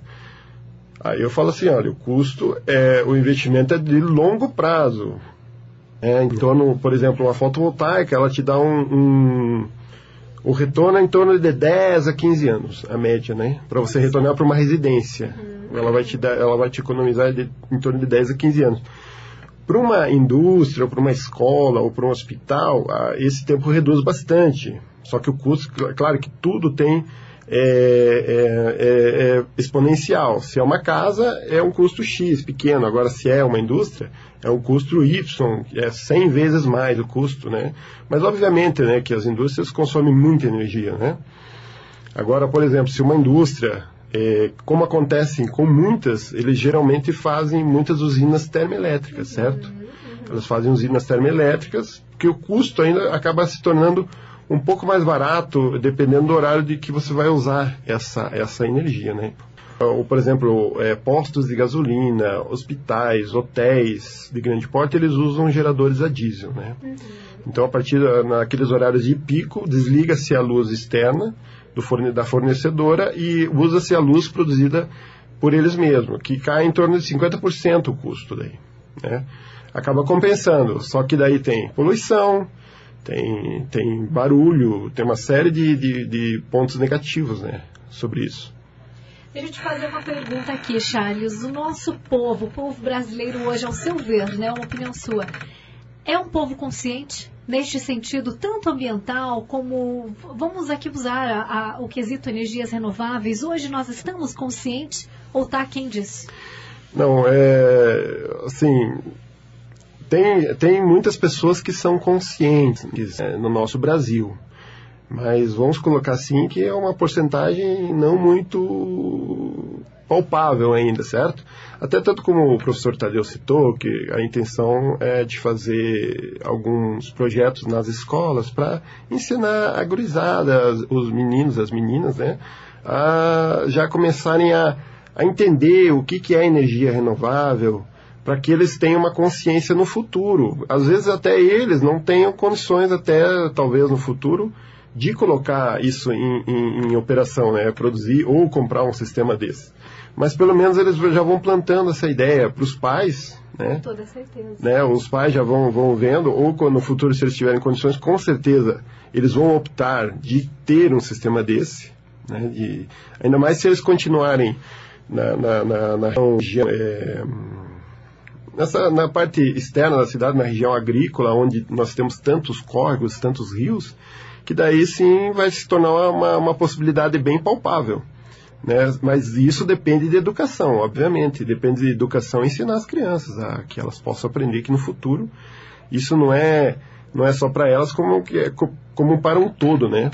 Aí eu falo assim, olha, o custo, é, o investimento é de longo prazo. É, em torno, por exemplo, uma fotovoltaica, ela te dá um, um, um retorno em torno de dez a quinze anos, a média, né? Para você retornar para uma residência. Uhum. Ela vai te dar, ela vai te economizar de, em torno de dez a quinze anos. Para uma indústria, ou para uma escola, ou para um hospital, esse tempo reduz bastante. Só que o custo, claro que tudo tem é, é, é, é exponencial. Se é uma casa, é um custo X, pequeno. Agora, se é uma indústria, é um custo Y, é cem vezes mais o custo, né? Mas, obviamente, né, que as indústrias consomem muita energia, né? Agora, por exemplo, se uma indústria, é, como acontece com muitas, eles geralmente fazem muitas usinas termoelétricas, certo? Elas fazem usinas termoelétricas, que o custo ainda acaba se tornando um pouco mais barato, dependendo do horário de que você vai usar essa, essa energia, né? Ou, por exemplo, é, postos de gasolina, hospitais, hotéis de grande porte, eles usam geradores a diesel, né? Uhum. Então, a partir naqueles horários de pico, desliga-se a luz externa do forne, da fornecedora e usa-se a luz produzida por eles mesmos, que cai em torno de cinquenta por cento o custo daí, né? Acaba compensando, só que daí tem poluição, Tem, tem barulho, tem uma série de, de, de pontos negativos, né, sobre isso. Deixa eu te fazer uma pergunta aqui, Charles. O nosso povo, o povo brasileiro hoje, ao seu ver, né, uma opinião sua, é um povo consciente neste sentido, tanto ambiental como, vamos aqui usar a, a, o quesito energias renováveis, hoje nós estamos conscientes ou está quem diz? Não, é, assim... Tem, tem muitas pessoas que são conscientes, é, no nosso Brasil, mas vamos colocar assim que é uma porcentagem não muito palpável ainda, certo? Até tanto como o professor Tadeu citou, que a intenção é de fazer alguns projetos nas escolas para ensinar a gurizada, os meninos, as meninas, né, a já começarem a, a entender o que, que é energia renovável, para que eles tenham uma consciência no futuro. Às vezes até eles não tenham condições, até talvez no futuro, de colocar isso em, em, em operação, né? Produzir ou comprar um sistema desse. Mas pelo menos eles já vão plantando essa ideia para os pais, né? Com toda certeza. Né? Os pais já vão, vão vendo, ou quando no futuro, se eles tiverem condições, com certeza eles vão optar de ter um sistema desse, né? E ainda mais se eles continuarem na, na, na, na região... É, Nessa, na parte externa da cidade, na região agrícola, onde nós temos tantos córregos, tantos rios, que daí sim vai se tornar uma, uma possibilidade bem palpável, né? Mas isso depende de educação, obviamente. Depende de educação ensinar as crianças a que elas possam aprender que no futuro isso não é, não é só para elas, como, como para um todo, né?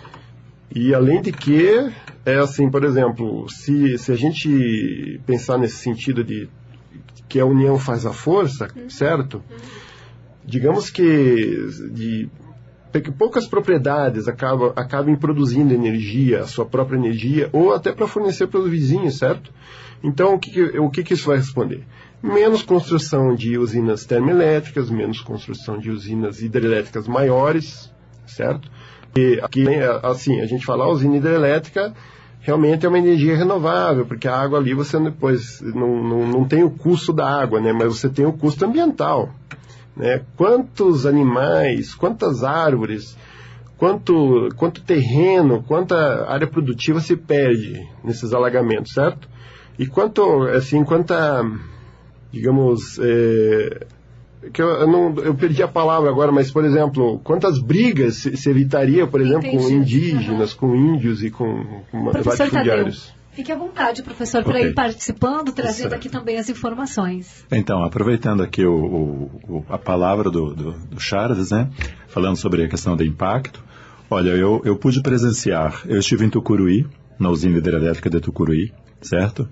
E além de que, é assim, por exemplo, se, se a gente pensar nesse sentido de que a união faz a força, certo? digamos que de poucas propriedades acabam, acabem produzindo energia, a sua própria energia, ou até para fornecer para os vizinhos, certo? Então, o que, o que, que isso vai responder? Menos construção de usinas termoelétricas, menos construção de usinas hidrelétricas maiores, certo? E aqui, assim, a gente fala, a usina hidrelétrica realmente é uma energia renovável, porque a água ali você depois não, não, não tem o custo da água, né? Mas você tem o custo ambiental, né? Quantos animais, quantas árvores, quanto, quanto terreno, quanta área produtiva se perde nesses alagamentos, certo? E quanto, assim, quanta, digamos, é, que eu, eu, não, eu perdi a palavra agora, mas, por exemplo, quantas brigas se, se evitaria, por exemplo, Entendi. com indígenas, uhum. com índios e com, com latifundiários? Fique à vontade, professor, okay. para ir participando, trazendo certo. aqui também as informações. Então, aproveitando aqui o, o, a palavra do, do, do Charles, né, falando sobre a questão do impacto, olha, eu, eu pude presenciar, eu estive em Tucuruí, na usina hidrelétrica de Tucuruí, certo?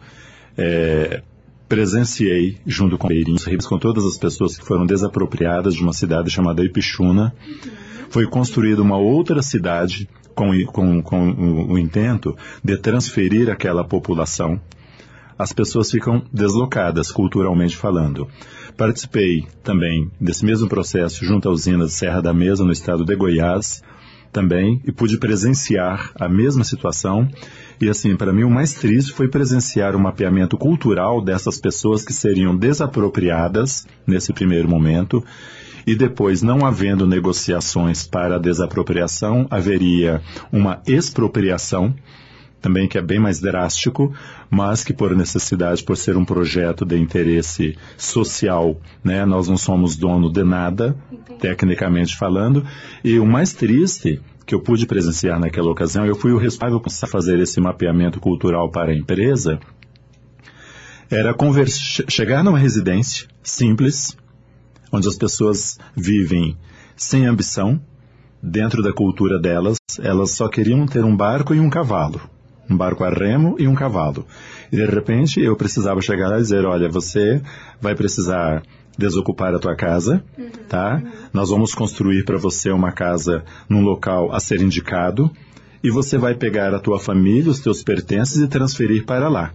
É, presenciei, junto com Beirinhos, com todas as pessoas que foram desapropriadas de uma cidade chamada Ipixuna. Foi construída uma outra cidade com, com, com o, o intento de transferir aquela população. As pessoas ficam deslocadas, culturalmente falando. Participei também desse mesmo processo junto à usina de Serra da Mesa, no estado de Goiás, também, e pude presenciar a mesma situação. E assim, para mim o mais triste foi presenciar o mapeamento cultural dessas pessoas que seriam desapropriadas nesse primeiro momento, e depois, não havendo negociações para a desapropriação, haveria uma expropriação, também que é bem mais drástico, mas que por necessidade, por ser um projeto de interesse social, né, nós não somos dono de nada, Entendi. tecnicamente falando. E o mais triste que eu pude presenciar naquela ocasião, eu fui o responsável por fazer esse mapeamento cultural para a empresa, era conversa, chegar numa residência simples, onde as pessoas vivem sem ambição, dentro da cultura delas, elas só queriam ter um barco e um cavalo. Um barco a remo e um cavalo. E de repente eu precisava chegar lá e dizer, olha, você vai precisar desocupar a tua casa, uhum, tá? Uhum. Nós vamos construir para você uma casa num local a ser indicado, e você vai pegar a tua família, os teus pertences e transferir para lá.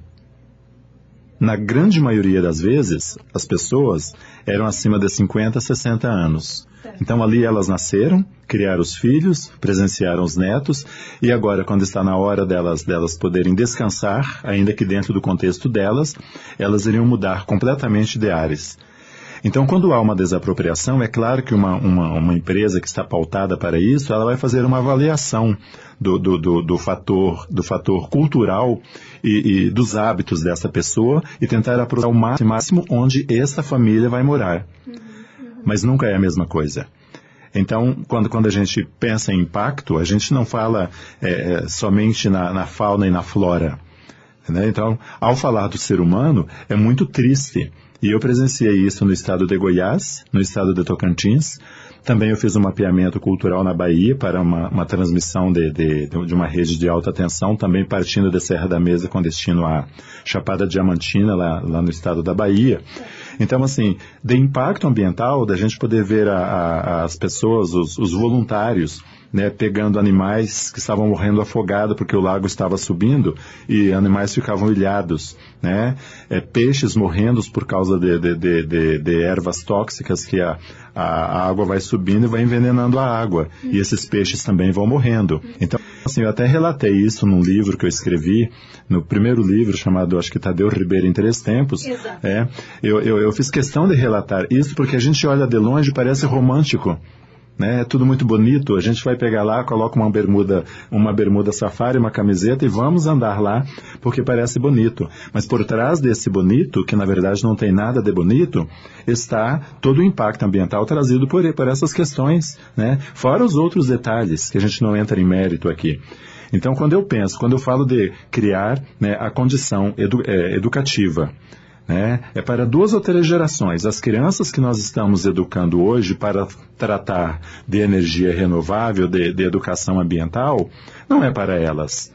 Na grande maioria das vezes, as pessoas eram acima de cinquenta, sessenta anos. Então ali elas nasceram, criaram os filhos, presenciaram os netos, e agora, quando está na hora delas, delas poderem descansar, ainda que dentro do contexto delas, elas iriam mudar completamente de ares. Então, quando há uma desapropriação, é claro que uma, uma, uma empresa que está pautada para isso, ela vai fazer uma avaliação do, do, do, do, fator, do fator cultural e, e dos hábitos dessa pessoa e tentar aproximar o máximo, máximo onde essa família vai morar. Uhum, uhum. Mas nunca é a mesma coisa. Então, quando, quando a gente pensa em impacto, a gente não fala é, somente na, na fauna e na flora, né? Então, ao falar do ser humano, é muito triste. E eu presenciei isso no estado de Goiás, no estado de Tocantins. Também eu fiz um mapeamento cultural na Bahia para uma, uma transmissão de, de, de uma rede de alta tensão, também partindo da Serra da Mesa com destino à Chapada Diamantina, lá, lá no estado da Bahia. Então, assim, de impacto ambiental, da gente poder ver a, a, as pessoas, os, os voluntários, né, pegando animais que estavam morrendo afogados porque o lago estava subindo e animais ficavam ilhados, né, é, peixes morrendo por causa de, de, de, de, de ervas tóxicas que a, a, a água vai subindo e vai envenenando a água, e esses peixes também vão morrendo. Então, assim, eu até relatei isso num livro que eu escrevi, no primeiro livro chamado, acho que Tadeu Ribeiro em Três Tempos. É, eu, eu, eu fiz questão de relatar isso porque a gente olha de longe e parece romântico. Né? É tudo muito bonito, a gente vai pegar lá, coloca uma bermuda, uma bermuda safari, uma camiseta e vamos andar lá, porque parece bonito. Mas por trás desse bonito, que na verdade não tem nada de bonito, está todo o impacto ambiental trazido por, por essas questões, né? Fora os outros detalhes, que a gente não entra em mérito aqui. Então, quando eu penso, quando eu falo de criar, né, a condição edu, é, educativa, né, é para duas ou três gerações. As crianças que nós estamos educando hoje para tratar de energia renovável, de, de educação ambiental, não é para elas.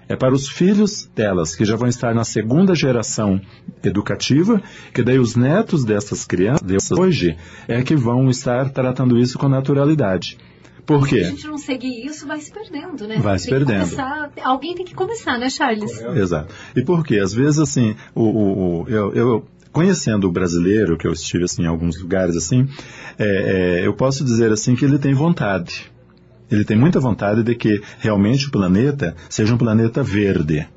É para os filhos delas, que já vão estar na segunda geração educativa, que daí os netos dessas crianças hoje é que vão estar tratando isso com naturalidade. Por quê? Se a gente não seguir isso, vai se perdendo, né? Vai se tem perdendo. Começar, alguém tem que começar, né, Charles? Exato. E por quê? Às vezes, assim, o, o, o, eu, eu, conhecendo o brasileiro, que eu estive assim, em alguns lugares, assim, é, é, eu posso dizer assim que ele tem vontade. Ele tem muita vontade de que realmente o planeta seja um planeta verde.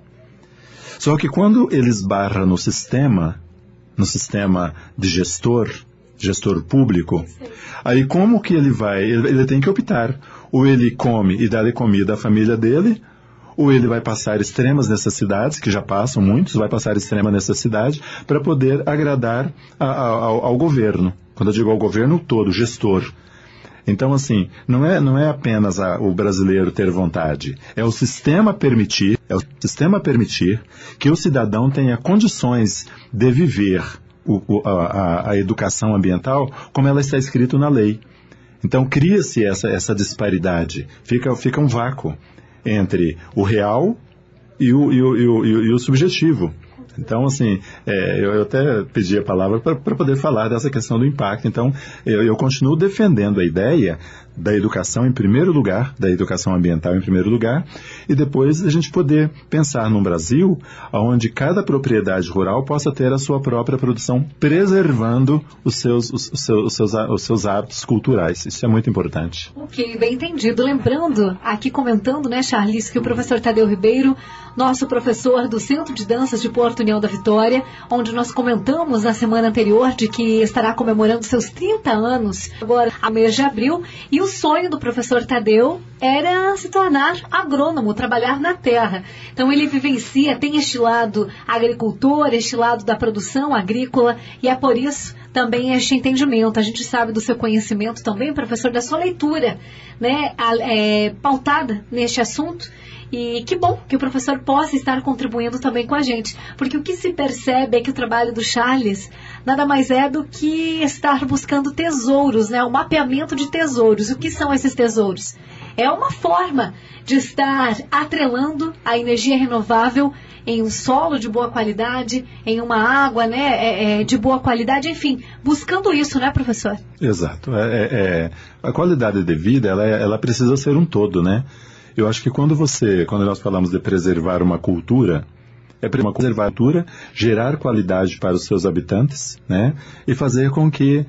Só que quando ele esbarra no sistema, no sistema de gestor, gestor público, aí como que ele vai? Ele, ele tem que optar. Ou ele come e dá de comida à família dele, ou ele vai passar extremas necessidades, que já passam muitos, vai passar extrema necessidade para poder agradar a, a, ao, ao governo. Quando eu digo ao governo todo, gestor. Então, assim, não é, não é apenas a, o brasileiro ter vontade, é o sistema permitir, é o sistema permitir que o cidadão tenha condições de viver o, o, a, a educação ambiental como ela está escrito na lei. Então, cria-se essa, essa disparidade, fica, fica um vácuo entre o real e o, e o, e o, e o subjetivo. Então, assim, é, eu, eu até pedi a palavra para poder falar dessa questão do impacto. Então, eu, eu continuo defendendo a ideia da educação em primeiro lugar, da educação ambiental em primeiro lugar, e depois a gente poder pensar num Brasil onde cada propriedade rural possa ter a sua própria produção, preservando os seus, os, os seus, os seus, os seus hábitos culturais. Isso é muito importante. Ok, bem entendido. Lembrando, aqui comentando, né, Charles, que o professor Tadeu Ribeiro, nosso professor do Centro de Danças de Porto União da Vitória, onde nós comentamos na semana anterior de que estará comemorando seus trinta anos, agora a mês de abril, e o sonho do professor Tadeu era se tornar agrônomo, trabalhar na terra. Então ele vivencia, tem este lado agricultor, este lado da produção agrícola, e é por isso também este entendimento. A gente sabe do seu conhecimento também, professor, da sua leitura, né, é, pautada neste assunto. E que bom que o professor possa estar contribuindo também com a gente, porque o que se percebe é que o trabalho do Charles nada mais é do que estar buscando tesouros, né? O mapeamento de tesouros. O que são esses tesouros? É uma forma de estar atrelando a energia renovável em um solo de boa qualidade, em uma água, né, é, é, de boa qualidade, enfim, buscando isso, né, professor? Exato. É, é, a qualidade de vida, ela, ela precisa ser um todo, né? Eu acho que quando você, quando nós falamos de preservar uma cultura, é uma preservar a cultura, gerar qualidade para os seus habitantes, né, e fazer com que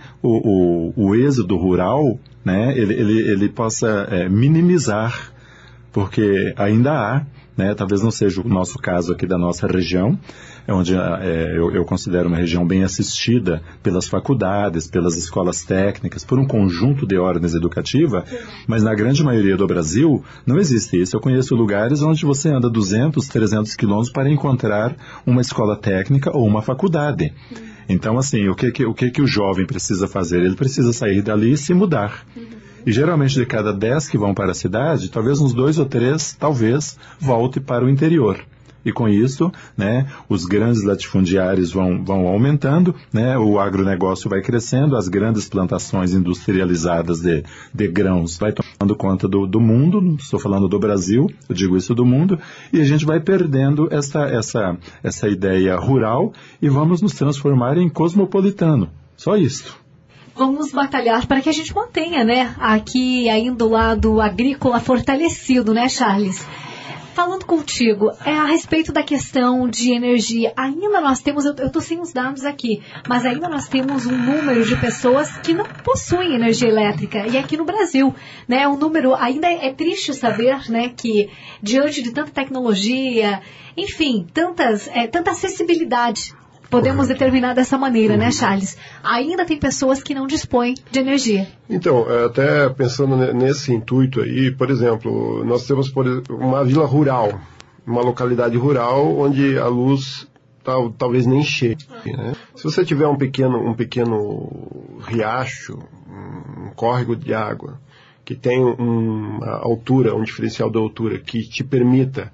o, o, o êxodo rural, né, ele, ele, ele possa é, minimizar, porque ainda há, né, talvez não seja o nosso caso aqui da nossa região, onde é, eu, eu considero uma região bem assistida pelas faculdades, pelas escolas técnicas, por um conjunto de ordens educativas, mas na grande maioria do Brasil não existe isso. Eu conheço lugares onde você anda duzentos, trezentos quilômetros para encontrar uma escola técnica ou uma faculdade. Então, assim, o que, que, o que, que o jovem precisa fazer? Ele precisa sair dali e se mudar. E geralmente de cada dez que vão para a cidade, talvez uns dois ou três, talvez, volte para o interior. E com isso, né, os grandes latifundiários vão, vão aumentando, né, o agronegócio vai crescendo, as grandes plantações industrializadas de, de grãos vai tomando conta do, do mundo, estou falando do Brasil, eu digo isso do mundo, e a gente vai perdendo essa, essa, essa ideia rural e vamos nos transformar em cosmopolitano. Só isso. Vamos batalhar para que a gente mantenha, né, aqui ainda o lado agrícola fortalecido, né, Charles? Falando contigo, é a respeito da questão de energia, ainda nós temos, eu estou sem os dados aqui, mas ainda nós temos um número de pessoas que não possuem energia elétrica, e aqui no Brasil, né, um número, ainda é triste saber, né, que diante de tanta tecnologia, enfim, tantas, é, tanta acessibilidade, podemos determinar dessa maneira, né, Charles? Ainda tem pessoas que não dispõem de energia. Então, até pensando nesse intuito aí, por exemplo, nós temos por exemplo, uma vila rural, uma localidade rural onde a luz tal, talvez nem chegue, né? Se você tiver um pequeno, um pequeno riacho, um córrego de água, que tem uma altura, um diferencial de altura que te permita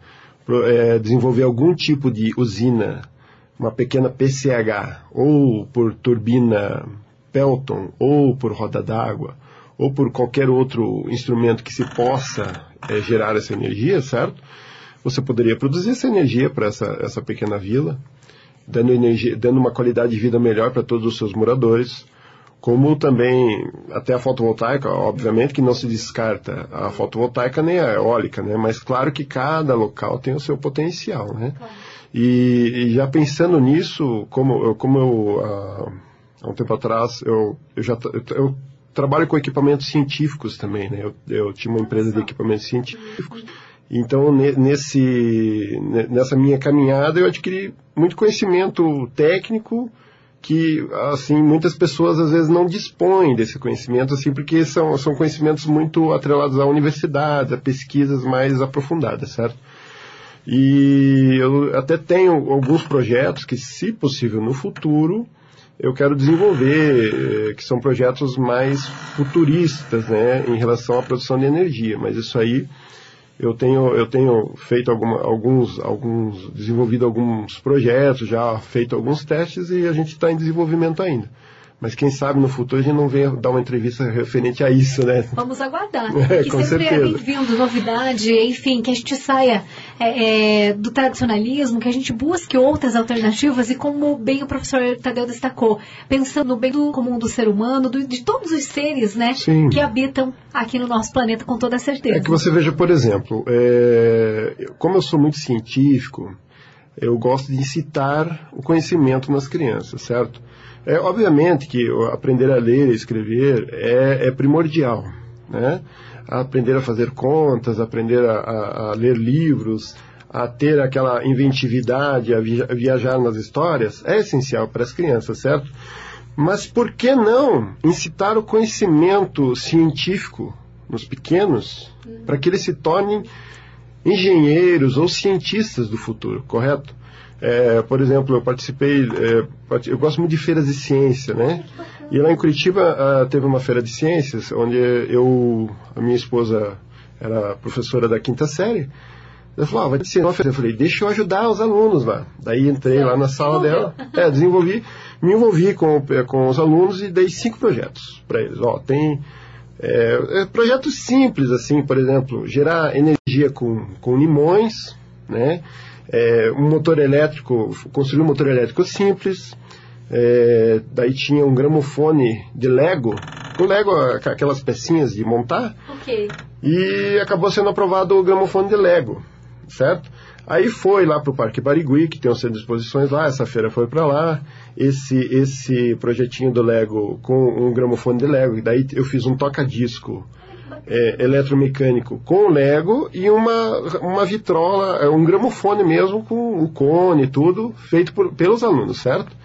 é, desenvolver algum tipo de usina, uma pequena P C H, ou por turbina Pelton, ou por roda d'água, ou por qualquer outro instrumento que se possa é, gerar essa energia, certo? você poderia produzir essa energia para essa, essa pequena vila, dando, energia, dando uma qualidade de vida melhor para todos os seus moradores, como também até a fotovoltaica, obviamente que não se descarta a fotovoltaica nem a eólica, né? Mas claro que cada local tem o seu potencial, né? Claro. E, e já pensando nisso, como eu, como eu há, há um tempo atrás, eu, eu já eu, eu trabalho com equipamentos científicos também, né? Eu, eu tinha uma empresa de equipamentos científicos. Então, nesse, nessa minha caminhada, eu adquiri muito conhecimento técnico que, assim, muitas pessoas às vezes não dispõem desse conhecimento, assim, porque são, são conhecimentos muito atrelados à universidade, a pesquisas mais aprofundadas, certo? E eu até tenho alguns projetos que, se possível, no futuro, eu quero desenvolver, que são projetos mais futuristas, né, em relação à produção de energia, mas isso aí eu tenho, eu tenho feito alguma, alguns, alguns, desenvolvido alguns projetos, já feito alguns testes e a gente está em desenvolvimento ainda. Mas quem sabe no futuro a gente não venha dar uma entrevista referente a isso, né? Vamos aguardar. É, que com sempre certeza. é bem-vindo, novidade, enfim, que a gente saia é, é, do tradicionalismo, que a gente busque outras alternativas e, como bem o professor Tadeu destacou, pensando no bem do comum do ser humano, do, de todos os seres, né, Sim. que habitam aqui no nosso planeta, com toda certeza. É que você veja, por exemplo, é, como eu sou muito científico, eu gosto de incitar o conhecimento nas crianças, certo? É, obviamente que aprender a ler e escrever é, é primordial, né? Aprender a fazer contas, aprender a, a, a ler livros, a ter aquela inventividade, a, via, a viajar nas histórias, é essencial para as crianças, certo? Mas por que não incitar o conhecimento científico nos pequenos, para que eles se tornem engenheiros ou cientistas do futuro, correto? É, por exemplo, eu participei, é, eu gosto muito de feiras de ciência, né? E lá em Curitiba uh, teve uma feira de ciências, onde eu, a minha esposa era professora da quinta série. Ela falou, ah, vai ser uma feira. Eu falei, deixa eu ajudar os alunos lá. Daí entrei lá na sala dela, é, desenvolvi, me envolvi com, com os alunos e dei cinco projetos para eles. Ó, tem é, é, projetos simples, assim, por exemplo, gerar energia com, com limões, né? É, um motor elétrico, construir um motor elétrico simples, é, daí tinha um gramofone de Lego, o Lego, aquelas pecinhas de montar, okay. E acabou sendo aprovado o gramofone de Lego, certo? Aí foi lá para o Parque Barigui, que tem um centro de exposições lá, essa feira foi para lá, esse, esse projetinho do Lego com um gramofone de Lego, daí eu fiz um toca-disco É, eletromecânico com Lego e uma, uma vitrola, um gramofone mesmo com o cone e tudo, feito por, pelos alunos, certo?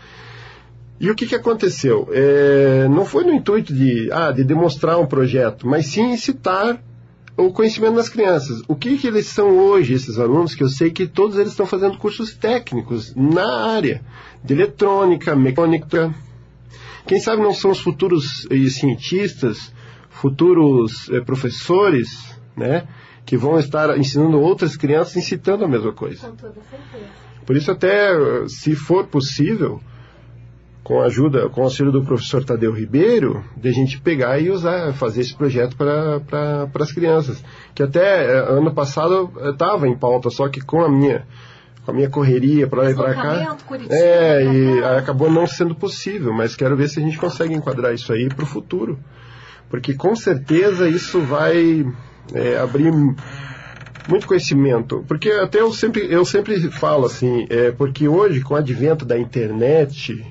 E o que, que aconteceu? É, não foi no intuito de, ah, de demonstrar um projeto, mas sim incitar o conhecimento das crianças. O que, que eles são hoje, esses alunos, que eu sei que todos eles estão fazendo cursos técnicos na área de eletrônica, mecânica. Quem sabe não são os futuros eh, cientistas, futuros eh, professores, né, que vão estar ensinando outras crianças, incitando a mesma coisa. Com toda certeza. Por isso, até, se for possível, com a ajuda, com o auxílio do professor Tadeu Ribeiro, de a gente pegar e usar, fazer esse projeto para para as crianças. Que até ano passado estava em pauta, só que com a minha, com a minha correria para lá e para cá, Curitiba, é, e acabou não sendo possível, mas quero ver se a gente consegue enquadrar isso aí para o futuro. Porque com certeza isso vai é, abrir muito conhecimento. Porque até eu sempre, eu sempre falo assim, é, porque hoje, com o advento da internet,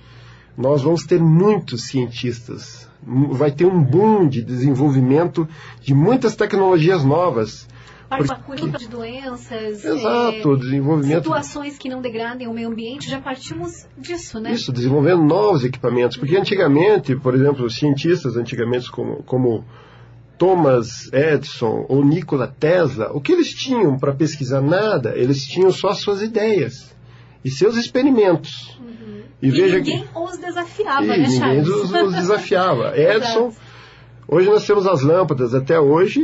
nós vamos ter muitos cientistas. Vai ter um boom de desenvolvimento de muitas tecnologias novas. Para a cura de doenças, exato, é, desenvolvimento, situações que não degradem o meio ambiente, já partimos disso, né? Isso, desenvolvendo novos equipamentos. Porque antigamente, por exemplo, os cientistas antigamente como, como Thomas Edison ou Nikola Tesla, o que eles tinham para pesquisar? Nada, eles tinham só suas ideias e seus experimentos. Uhum. E, e veja ninguém que... os desafiava, e né, ninguém Charles? os, os desafiava. Edison, hoje nós temos as lâmpadas, até hoje,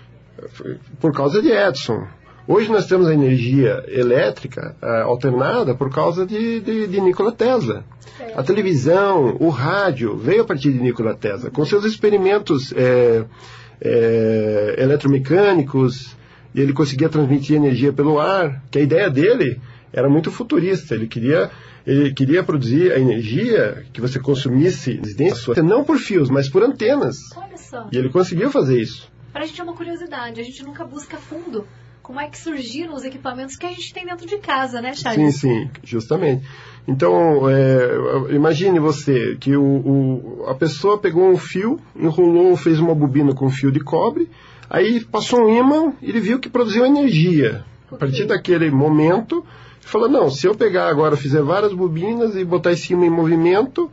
por causa de Edison. Hoje nós temos a energia elétrica uh, alternada por causa de, de, de Nikola Tesla. É. A televisão, o rádio, veio a partir de Nikola Tesla, com seus experimentos é, é, eletromecânicos e ele conseguia transmitir energia pelo ar, que a ideia dele era muito futurista. Ele queria, ele queria produzir a energia que você consumisse não por fios, mas por antenas. Olha só. E ele conseguiu fazer isso. Para a gente é uma curiosidade, a gente nunca busca fundo como é que surgiram os equipamentos que a gente tem dentro de casa, né, Charles? Sim, sim, justamente. Então, é, imagine você que o, o, a pessoa pegou um fio, enrolou, fez uma bobina com fio de cobre, aí passou um ímã e ele viu que produziu energia. A partir daquele momento, ele falou, não, se eu pegar agora, fizer várias bobinas e botar em cima em movimento,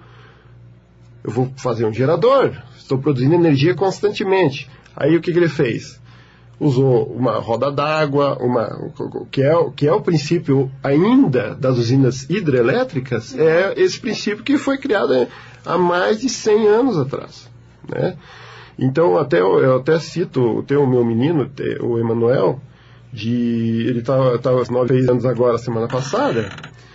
eu vou fazer um gerador, estou produzindo energia constantemente. Aí o que, que ele fez? Usou uma roda d'água, uma, que, é, que é o princípio ainda das usinas hidrelétricas, é esse princípio que foi criado há mais de cem anos atrás, né? Então, até, eu até cito, tem o meu menino, o Emanuel, de, ele estava aos nove anos agora, semana passada,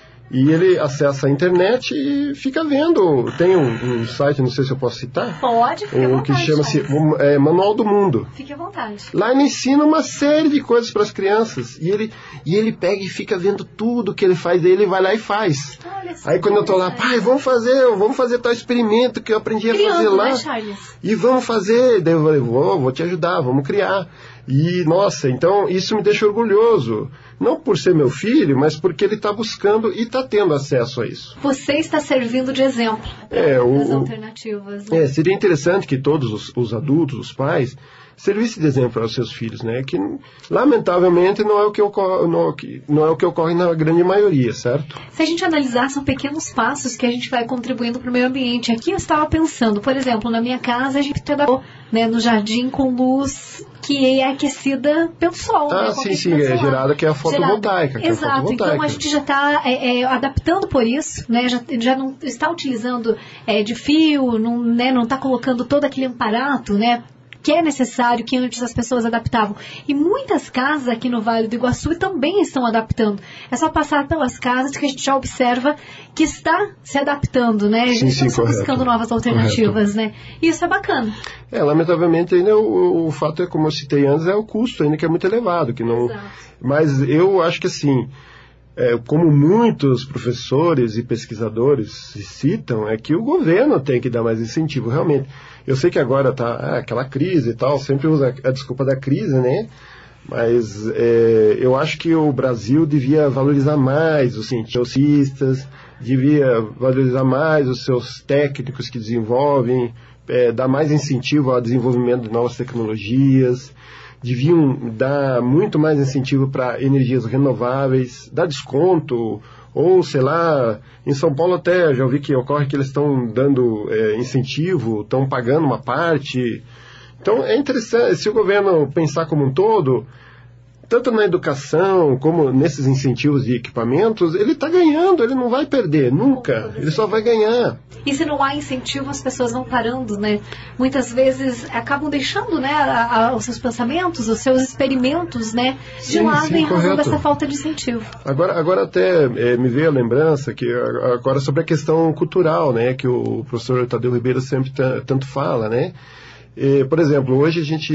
e ele acessa a internet e fica vendo. Tem um, um site, não sei se eu posso citar. Pode, fica à vontade. Que chama-se é, Manual do Mundo. Fique à vontade. Lá ele ensina uma série de coisas para as crianças. E ele, e ele pega e fica vendo tudo que ele faz. Aí ele vai lá e faz. Olha só, aí quando eu estou lá, pai, vamos fazer, vamos fazer tal experimento que eu aprendi Criando, a fazer lá. Né, Charles? E vamos fazer. Daí eu falei, vou, vou te ajudar, vamos criar. E, nossa, então isso me deixa orgulhoso. Não por ser meu filho, mas porque ele está buscando e está tendo acesso a isso. Você está servindo de exemplo é, das o, alternativas. Né? É, seria interessante que todos os, os adultos, os pais, servissem de exemplo aos seus filhos, né? Que, lamentavelmente, não é, o que ocorre, não, não é o que ocorre na grande maioria, certo? Se a gente analisar, são pequenos passos que a gente vai contribuindo para o meio ambiente. Aqui eu estava pensando, por exemplo, na minha casa, a gente trabalhou, né, no jardim com luz que é aquecida pelo sol. Ah, né, sim, sim, é gerada que é a fotovoltaica. Que Exato, é a fotovoltaica. Então a gente já está é, é, adaptando por isso, né, já, já não está utilizando é, de fio, não está né, não tá colocando todo aquele aparato, né, que é necessário, que antes as pessoas adaptavam. E muitas casas aqui no Vale do Iguaçu também estão adaptando. É só passar pelas casas que a gente já observa que está se adaptando, né? A gente sim, está buscando novas alternativas, correto. Né? E isso é bacana. É, lamentavelmente ainda o, o fato é, como eu citei antes, é o custo ainda que é muito elevado. Que não... Mas eu acho que assim, é, como muitos professores e pesquisadores citam, é que o governo tem que dar mais incentivo, realmente. Eu sei que agora está ah, aquela crise e tal, sempre usa a desculpa da crise, né? Mas é, eu acho que o Brasil devia valorizar mais os cientistas, devia valorizar mais os seus técnicos que desenvolvem, é, dar mais incentivo ao desenvolvimento de novas tecnologias, deviam dar muito mais incentivo para energias renováveis, dar desconto, ou sei lá, em São Paulo até já ouvi que ocorre que eles estão dando é, incentivo, estão pagando uma parte. Então é interessante, se o governo pensar como um todo, tanto na educação como nesses incentivos de equipamentos, ele está ganhando, ele não vai perder, nunca, ele só vai ganhar. E se não há incentivo, as pessoas vão parando, né? Muitas vezes acabam deixando, né, a, a, os seus pensamentos, os seus experimentos, né, de sim, lado sim, em razão correto. dessa falta de incentivo. Agora, agora até é, me veio a lembrança que agora sobre a questão cultural, né, que o professor Tadeu Ribeiro sempre tanto fala, né? E, por exemplo, hoje a gente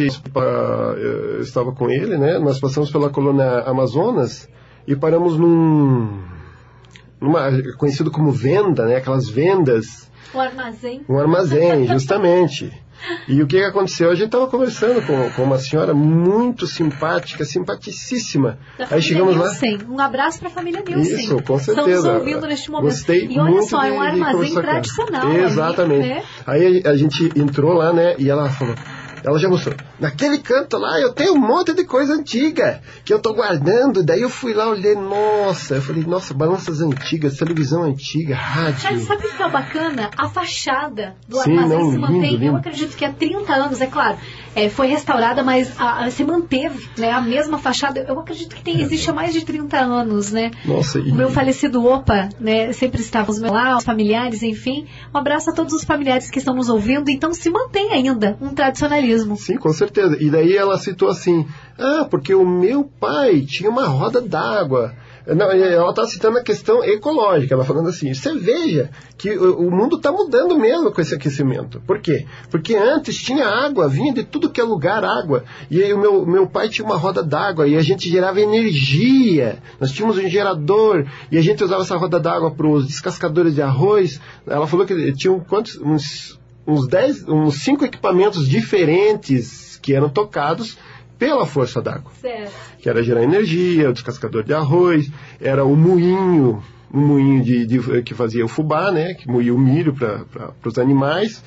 eu estava com ele, né? Nós passamos pela colônia Amazonas e paramos num numa, conhecido como venda, né? Aquelas vendas. Um armazém. Um armazém, justamente. E o que aconteceu? A gente estava conversando com, com uma senhora muito simpática, simpaticíssima. Da Aí chegamos Nielsen. lá. Um abraço para a família Nielsen. Isso, com certeza. Estão nos ouvindo neste momento. Gostei e olha muito só, é um de, armazém de tradicional. Exatamente. Ali, né? Aí a, a gente entrou lá, né? E ela falou... Ela já mostrou. Naquele canto lá eu tenho um monte de coisa antiga que eu tô guardando. Daí eu fui lá, olhei, nossa. Eu falei, nossa, balanças antigas, televisão antiga, rádio. Charles, sabe o que é bacana? A fachada do Sim, armazém não, se lindo, mantém. lindo. Eu acredito que há trinta anos, é claro, é, foi restaurada, mas a, a, se manteve, né? A mesma fachada. Eu acredito que tem, existe há mais de trinta anos, né? Nossa, e... O meu falecido Opa, né? Sempre estava os meus lá, os familiares, enfim. Um abraço a todos os familiares que estão nos ouvindo. Então se mantém ainda um tradicionalismo. Sim, com certeza. E daí ela citou assim, ah, porque o meu pai tinha uma roda d'água. Não, ela está citando a questão ecológica, ela falando assim, você veja que o, o mundo está mudando mesmo com esse aquecimento. Por quê? Porque antes tinha água, vinha de tudo que é lugar água, e aí o meu, meu pai tinha uma roda d'água, e a gente gerava energia, nós tínhamos um gerador, e a gente usava essa roda d'água para os descascadores de arroz. Ela falou que tinham quantos, uns, uns dez, uns cinco equipamentos diferentes que eram tocados pela força d'água. Certo. Que era gerar energia, o descascador de arroz, era o moinho, um moinho de, de, que fazia o fubá, né, que moía o milho para os animais.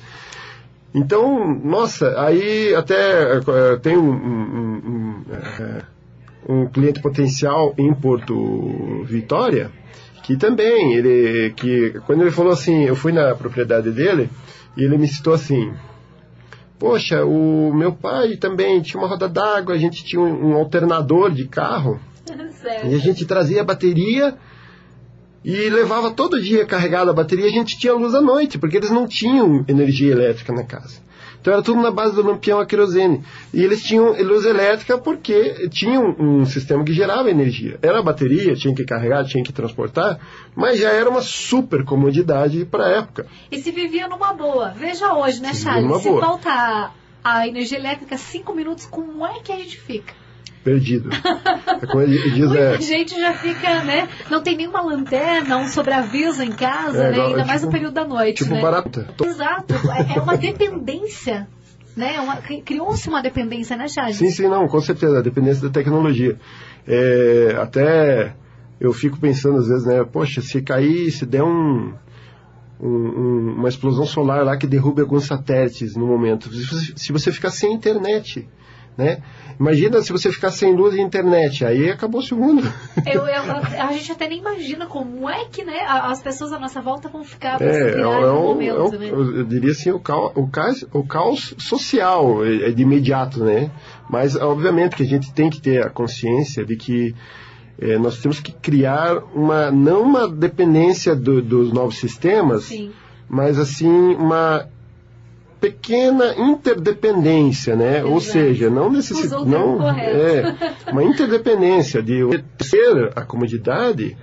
Então, nossa, aí até uh, tem um, um, um, uh, um cliente potencial em Porto Vitória, que também, ele, que, quando ele falou assim, eu fui na propriedade dele, e ele me citou assim, poxa, o meu pai também tinha uma roda d'água, a gente tinha um, um alternador de carro, Certo. e a gente trazia a bateria e levava todo dia carregada a bateria, a gente tinha luz à noite, porque eles não tinham energia elétrica na casa. Então era tudo na base do lampião a querosene. E eles tinham luz elétrica porque tinham um sistema que gerava energia. Era a bateria, tinha que carregar, tinha que transportar, mas já era uma super comodidade para a época. E se vivia numa boa. Veja hoje, né, Se Charles? numa Se boa. falta a, a energia elétrica cinco minutos, como é que a gente fica? Perdido. É como ele diz, Muita é, gente já fica, né? Não tem nenhuma lanterna, um sobreaviso em casa, É, né? igual, Ainda tipo- mais no período da noite, tipo né? barata. Exato. É é uma dependência, né? É uma- cri- Criou-se uma dependência, né, Charles? Sim, sim, não, com certeza, a dependência da tecnologia. É, até eu fico pensando às vezes, né, poxa, se cair, se der um, um- um- uma explosão solar lá que derrube alguns satélites no momento, se você, se você ficar sem internet, né? Imagina se você ficar sem luz e internet, aí acabou-se o mundo. Eu, eu- a gente até nem imagina como é que, né, a- as pessoas à nossa volta vão ficar para se É, é, virar um- em é um um- momento, é um- né? eu diria assim, o caos, o caos, o caos social, é, é de imediato, né? Mas, obviamente, que a gente tem que ter a consciência de que é, nós temos que criar uma, não uma dependência do- dos novos sistemas, Sim. mas, assim, uma pequena interdependência, né? Ou Exato. seja, não necessita, Usou o termo não correto. é uma interdependência de ter a comodidade,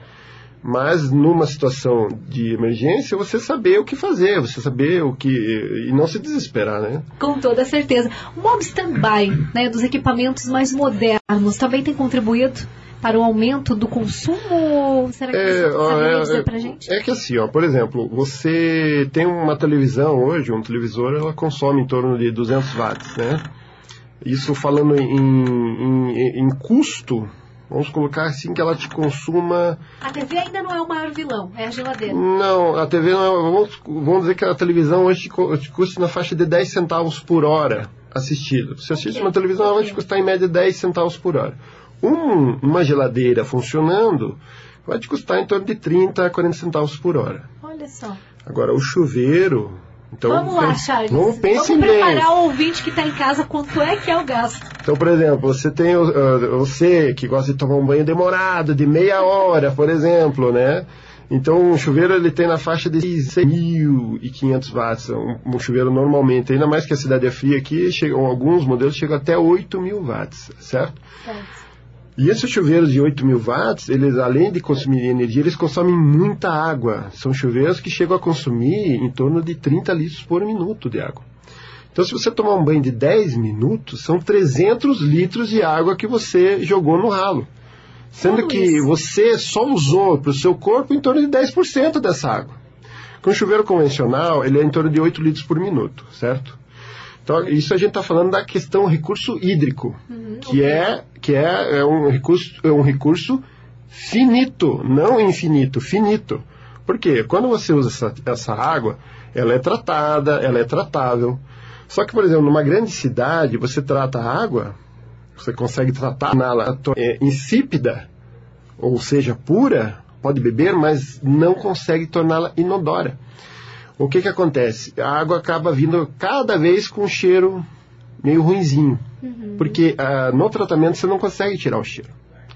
mas numa situação de emergência você saber o que fazer, você saber o que e não se desesperar, né? Com toda certeza. O modo stand-by, né, dos equipamentos mais modernos também tem contribuído para o aumento do consumo? Será que você ó, saberia é, dizer pra gente? é que assim, ó, por exemplo, você tem uma televisão hoje, um televisor, ela consome em torno de duzentos watts, né? Isso falando em, em, em custo, vamos colocar assim que ela te consuma... A T V ainda não é o maior vilão, é a geladeira. Não, a T V não é... Vamos, vamos dizer que a televisão hoje te, co- te custa na faixa de dez centavos por hora assistido. Você assiste Ok, uma televisão, ela vai te ok. custar em média dez centavos por hora. Um, uma geladeira funcionando vai te custar em torno de trinta a quarenta centavos por hora. Olha só. Agora, o chuveiro... Então, Vamos lá, pense- Charles. Vamos, pense Vamos bem. preparar o ouvinte que está em casa quanto é que é o gasto. Então, por exemplo, você tem o- uh, você que gosta de tomar um banho demorado, de meia hora, por exemplo, né? Então, um chuveiro ele tem na faixa de seis mil e quinhentos watts. Um, um chuveiro normalmente, ainda mais que a cidade é fria aqui, chegam, alguns modelos chegam até oito mil watts, certo? Certo. E esses chuveiros de oito mil watts, eles além de consumir energia, eles consomem muita água. São chuveiros que chegam a consumir em torno de trinta litros por minuto de água. Então, se você tomar um banho de dez minutos, são trezentos litros de água que você jogou no ralo. Sendo Tudo que isso. você só usou para o seu corpo em torno de dez por cento dessa água. Com o chuveiro convencional, ele é em torno de oito litros por minuto, certo? Então, isso a gente está falando da questão recurso hídrico, que, é, que é, é, um recurso, é um recurso finito, não infinito, finito. Por quê? Quando você usa essa, essa água, ela é tratada, ela é tratável. Só que, por exemplo, numa grande cidade, você trata a água, você consegue tratar ela é, insípida, ou seja, pura, pode beber, mas não consegue torná-la inodora. O que que acontece? A água acaba vindo cada vez com um cheiro meio ruinzinho. Uhum. Porque ah, no tratamento você não consegue tirar o cheiro.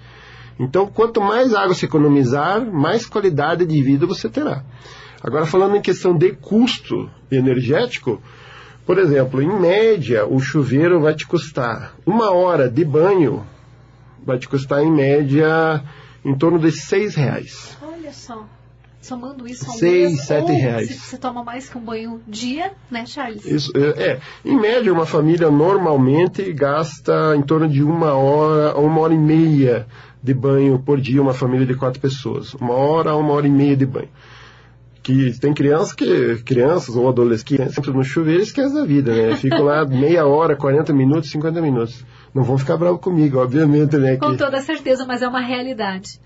Então, quanto mais água você economizar, mais qualidade de vida você terá. Agora, falando em questão de custo energético, por exemplo, em média, o chuveiro vai te custar uma hora de banho, vai te custar em média em torno de seis reais. Olha só. Somando isso ao Seis, mês, sete ou reais. Se você toma mais que um banho dia, né, Charles? Isso, é, é, em média, uma família normalmente gasta em torno de uma hora a uma hora e meia de banho por dia, uma família de quatro pessoas. Uma hora a uma hora e meia de banho. Que tem crianças, que, crianças ou adolescentes que entram no chuveiro e esquecem da vida, né? Ficam lá meia hora, quarenta minutos, cinquenta minutos. Não vão ficar bravos comigo, obviamente, né? Com que... toda certeza, mas é uma realidade.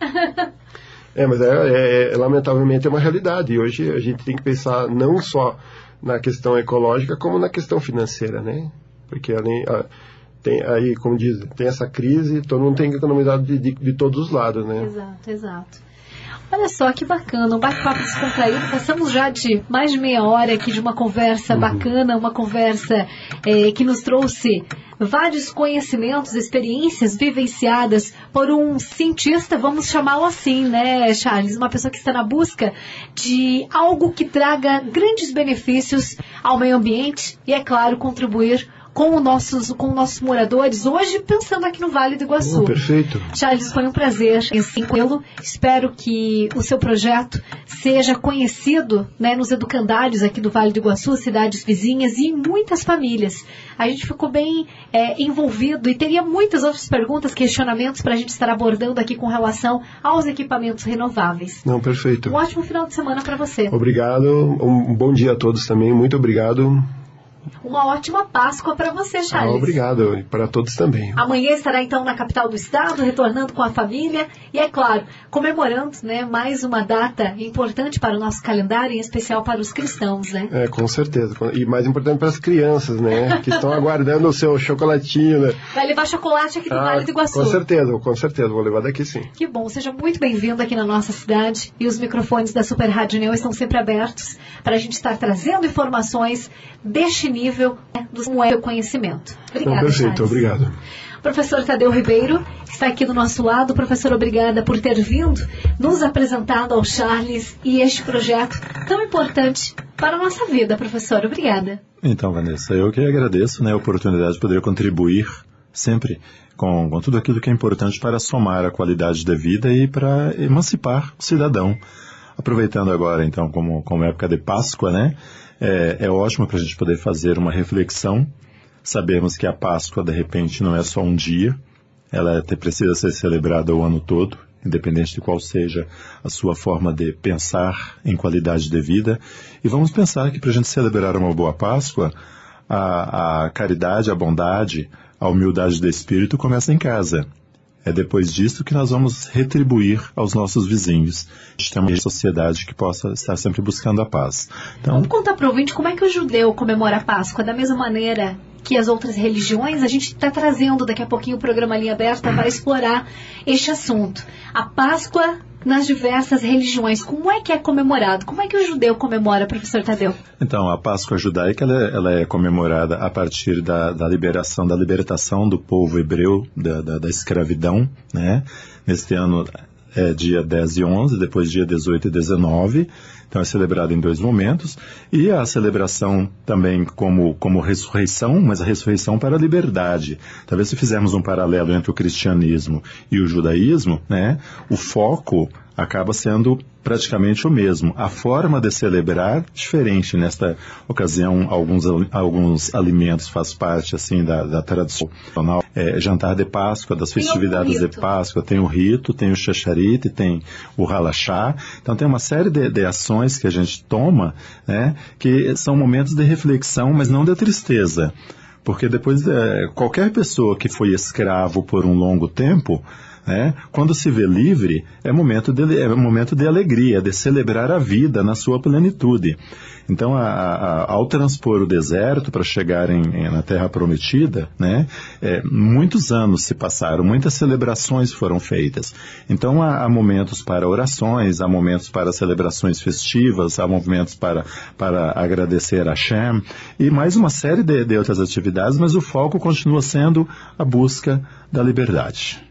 É, mas é, é, é, lamentavelmente é uma realidade. E hoje a gente tem que pensar não só na questão ecológica, como na questão financeira, né? Porque além, a, tem, aí, como diz, tem essa crise, todo mundo tem que economizar de, de, de todos os lados, né? Exato, exato. Olha só que bacana, um bate-papo descontraído. Passamos já de mais de meia hora aqui de uma conversa uhum. bacana, uma conversa é, que nos trouxe vários conhecimentos, experiências vivenciadas por um cientista, vamos chamá-lo assim, né, Charles? Uma pessoa que está na busca de algo que traga grandes benefícios ao meio ambiente e, é claro, contribuir com os nossos, com nossos moradores, hoje pensando aqui no Vale do Iguaçu. Oh, perfeito. Charles, foi um prazer em lo Espero que o seu projeto seja conhecido, né, nos educandários aqui do Vale do Iguaçu, cidades vizinhas e em muitas famílias. A gente ficou bem é, envolvido e teria muitas outras perguntas, questionamentos para a gente estar abordando aqui com relação aos equipamentos renováveis. Não, perfeito. Um ótimo final de semana para você. Obrigado. Um bom dia a todos também. Muito obrigado. Uma ótima Páscoa para você, Charles. Ah, obrigado, e para todos também. Amanhã estará então na capital do estado, retornando com a família e, é claro, comemorando, né, mais uma data importante para o nosso calendário, em especial para os cristãos, né? É, com certeza. E mais importante para as crianças, né? Que estão aguardando o seu chocolatinho, né? Vai levar chocolate aqui do ah, Vale do Iguaçu. Com certeza, com certeza. Vou levar daqui sim. Que bom. Seja muito bem-vindo aqui na nossa cidade. E os microfones da Super Rádio União estão sempre abertos para a gente estar trazendo informações deste nível, né, do seu conhecimento. Obrigada, Não, perfeito, Charles. Obrigado. Professor Tadeu Ribeiro está aqui do nosso lado. Professor, obrigada por ter vindo, nos apresentado ao Charles e este projeto tão importante para a nossa vida, professor. Obrigada. Então, Vanessa, eu que agradeço, né, a oportunidade de poder contribuir sempre com, com tudo aquilo que é importante para somar a qualidade da vida e para emancipar o cidadão. Aproveitando agora, então, como, como época de Páscoa, né, é, é ótimo para a gente poder fazer uma reflexão. Sabemos que a Páscoa, de repente, não é só um dia, ela precisa ser celebrada o ano todo, independente de qual seja a sua forma de pensar em qualidade de vida. E vamos pensar que para a gente celebrar uma boa Páscoa, a, a caridade, a bondade, a humildade do espírito começa em casa. É depois disso que nós vamos retribuir aos nossos vizinhos. A gente tem uma sociedade que possa estar sempre buscando a paz. Então, vamos contar para o ouvinte como é que o judeu comemora a Páscoa, da mesma maneira que as outras religiões. A gente está trazendo daqui a pouquinho o programa Linha Aberta para explorar este assunto. A Páscoa nas diversas religiões. Como é que é comemorado? Como é que o judeu comemora, professor Tadeu? Então, a Páscoa judaica ela é, ela é comemorada a partir da, da liberação, da libertação do povo hebreu da, da, da escravidão, né? Neste ano é dia dez e onze, depois dia dezoito e dezenove. Então é celebrado em dois momentos. E a celebração também como, como ressurreição, mas a ressurreição para a liberdade. Talvez se fizermos um paralelo entre o cristianismo e o judaísmo, né, o foco acaba sendo praticamente o mesmo. A forma de celebrar diferente. Nesta ocasião, alguns, alguns alimentos faz parte assim da, da tradicional é, jantar de Páscoa, das festividades de Páscoa. Tem o rito, tem o xaxarite, tem o halachá. Então tem uma série de, de ações que a gente toma, né, que são momentos de reflexão, mas não de tristeza. Porque depois, é, qualquer pessoa que foi escravo por um longo tempo, né, quando se vê livre, é momento de, é momento de alegria, de celebrar a vida na sua plenitude. Então, a, a, ao transpor o deserto para chegar em, em, na Terra Prometida, né, é, muitos anos se passaram, muitas celebrações foram feitas. Então, há, há momentos para orações, há momentos para celebrações festivas, há momentos para, para agradecer a Hashem, e mais uma série de, de outras atividades, mas o foco continua sendo a busca da liberdade.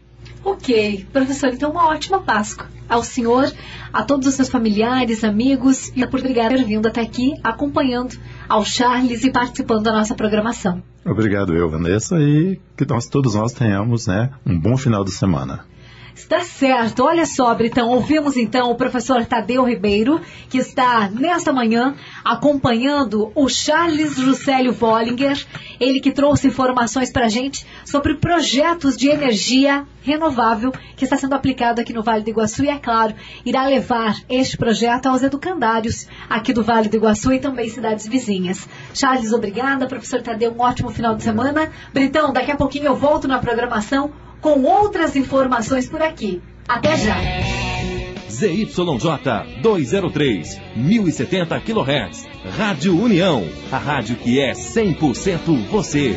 Ok, professor, então uma ótima Páscoa ao senhor, a todos os seus familiares, amigos, e por obrigado por ter vindo até aqui, acompanhando ao Charles e participando da nossa programação. Obrigado eu, Vanessa, e que nós, todos nós tenhamos, né, um bom final de semana. Está certo, olha só, Britão, ouvimos então o professor Tadeu Ribeiro, que está nesta manhã acompanhando o Charles Juscelio Bollinger, ele que trouxe informações para a gente sobre projetos de energia renovável que está sendo aplicado aqui no Vale do Iguaçu e, é claro, irá levar este projeto aos educandários aqui do Vale do Iguaçu e também cidades vizinhas. Charles, obrigada, professor Tadeu, um ótimo final de semana. Britão, daqui a pouquinho eu volto na programação com outras informações por aqui. Até já! Z Y J duzentos e três, mil e setenta quilohertz. Rádio União, a rádio que é cem por cento você.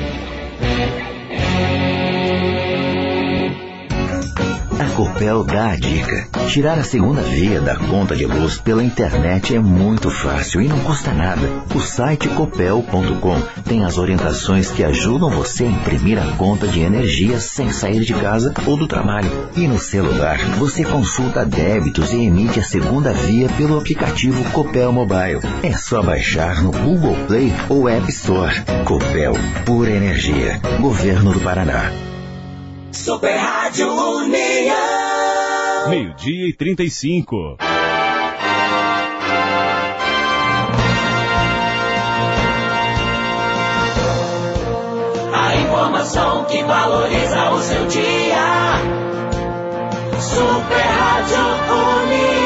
A Copel dá a dica. Tirar a segunda via da conta de luz pela internet é muito fácil e não custa nada. O site copel ponto com tem as orientações que ajudam você a imprimir a conta de energia sem sair de casa ou do trabalho. E no celular, você consulta débitos e emite a segunda via pelo aplicativo Copel Mobile. É só baixar no Google Play ou App Store. Copel, pura energia. Governo do Paraná. Super Rádio União. Meio-dia e trinta e cinco. A informação que valoriza o seu dia. Super Rádio União.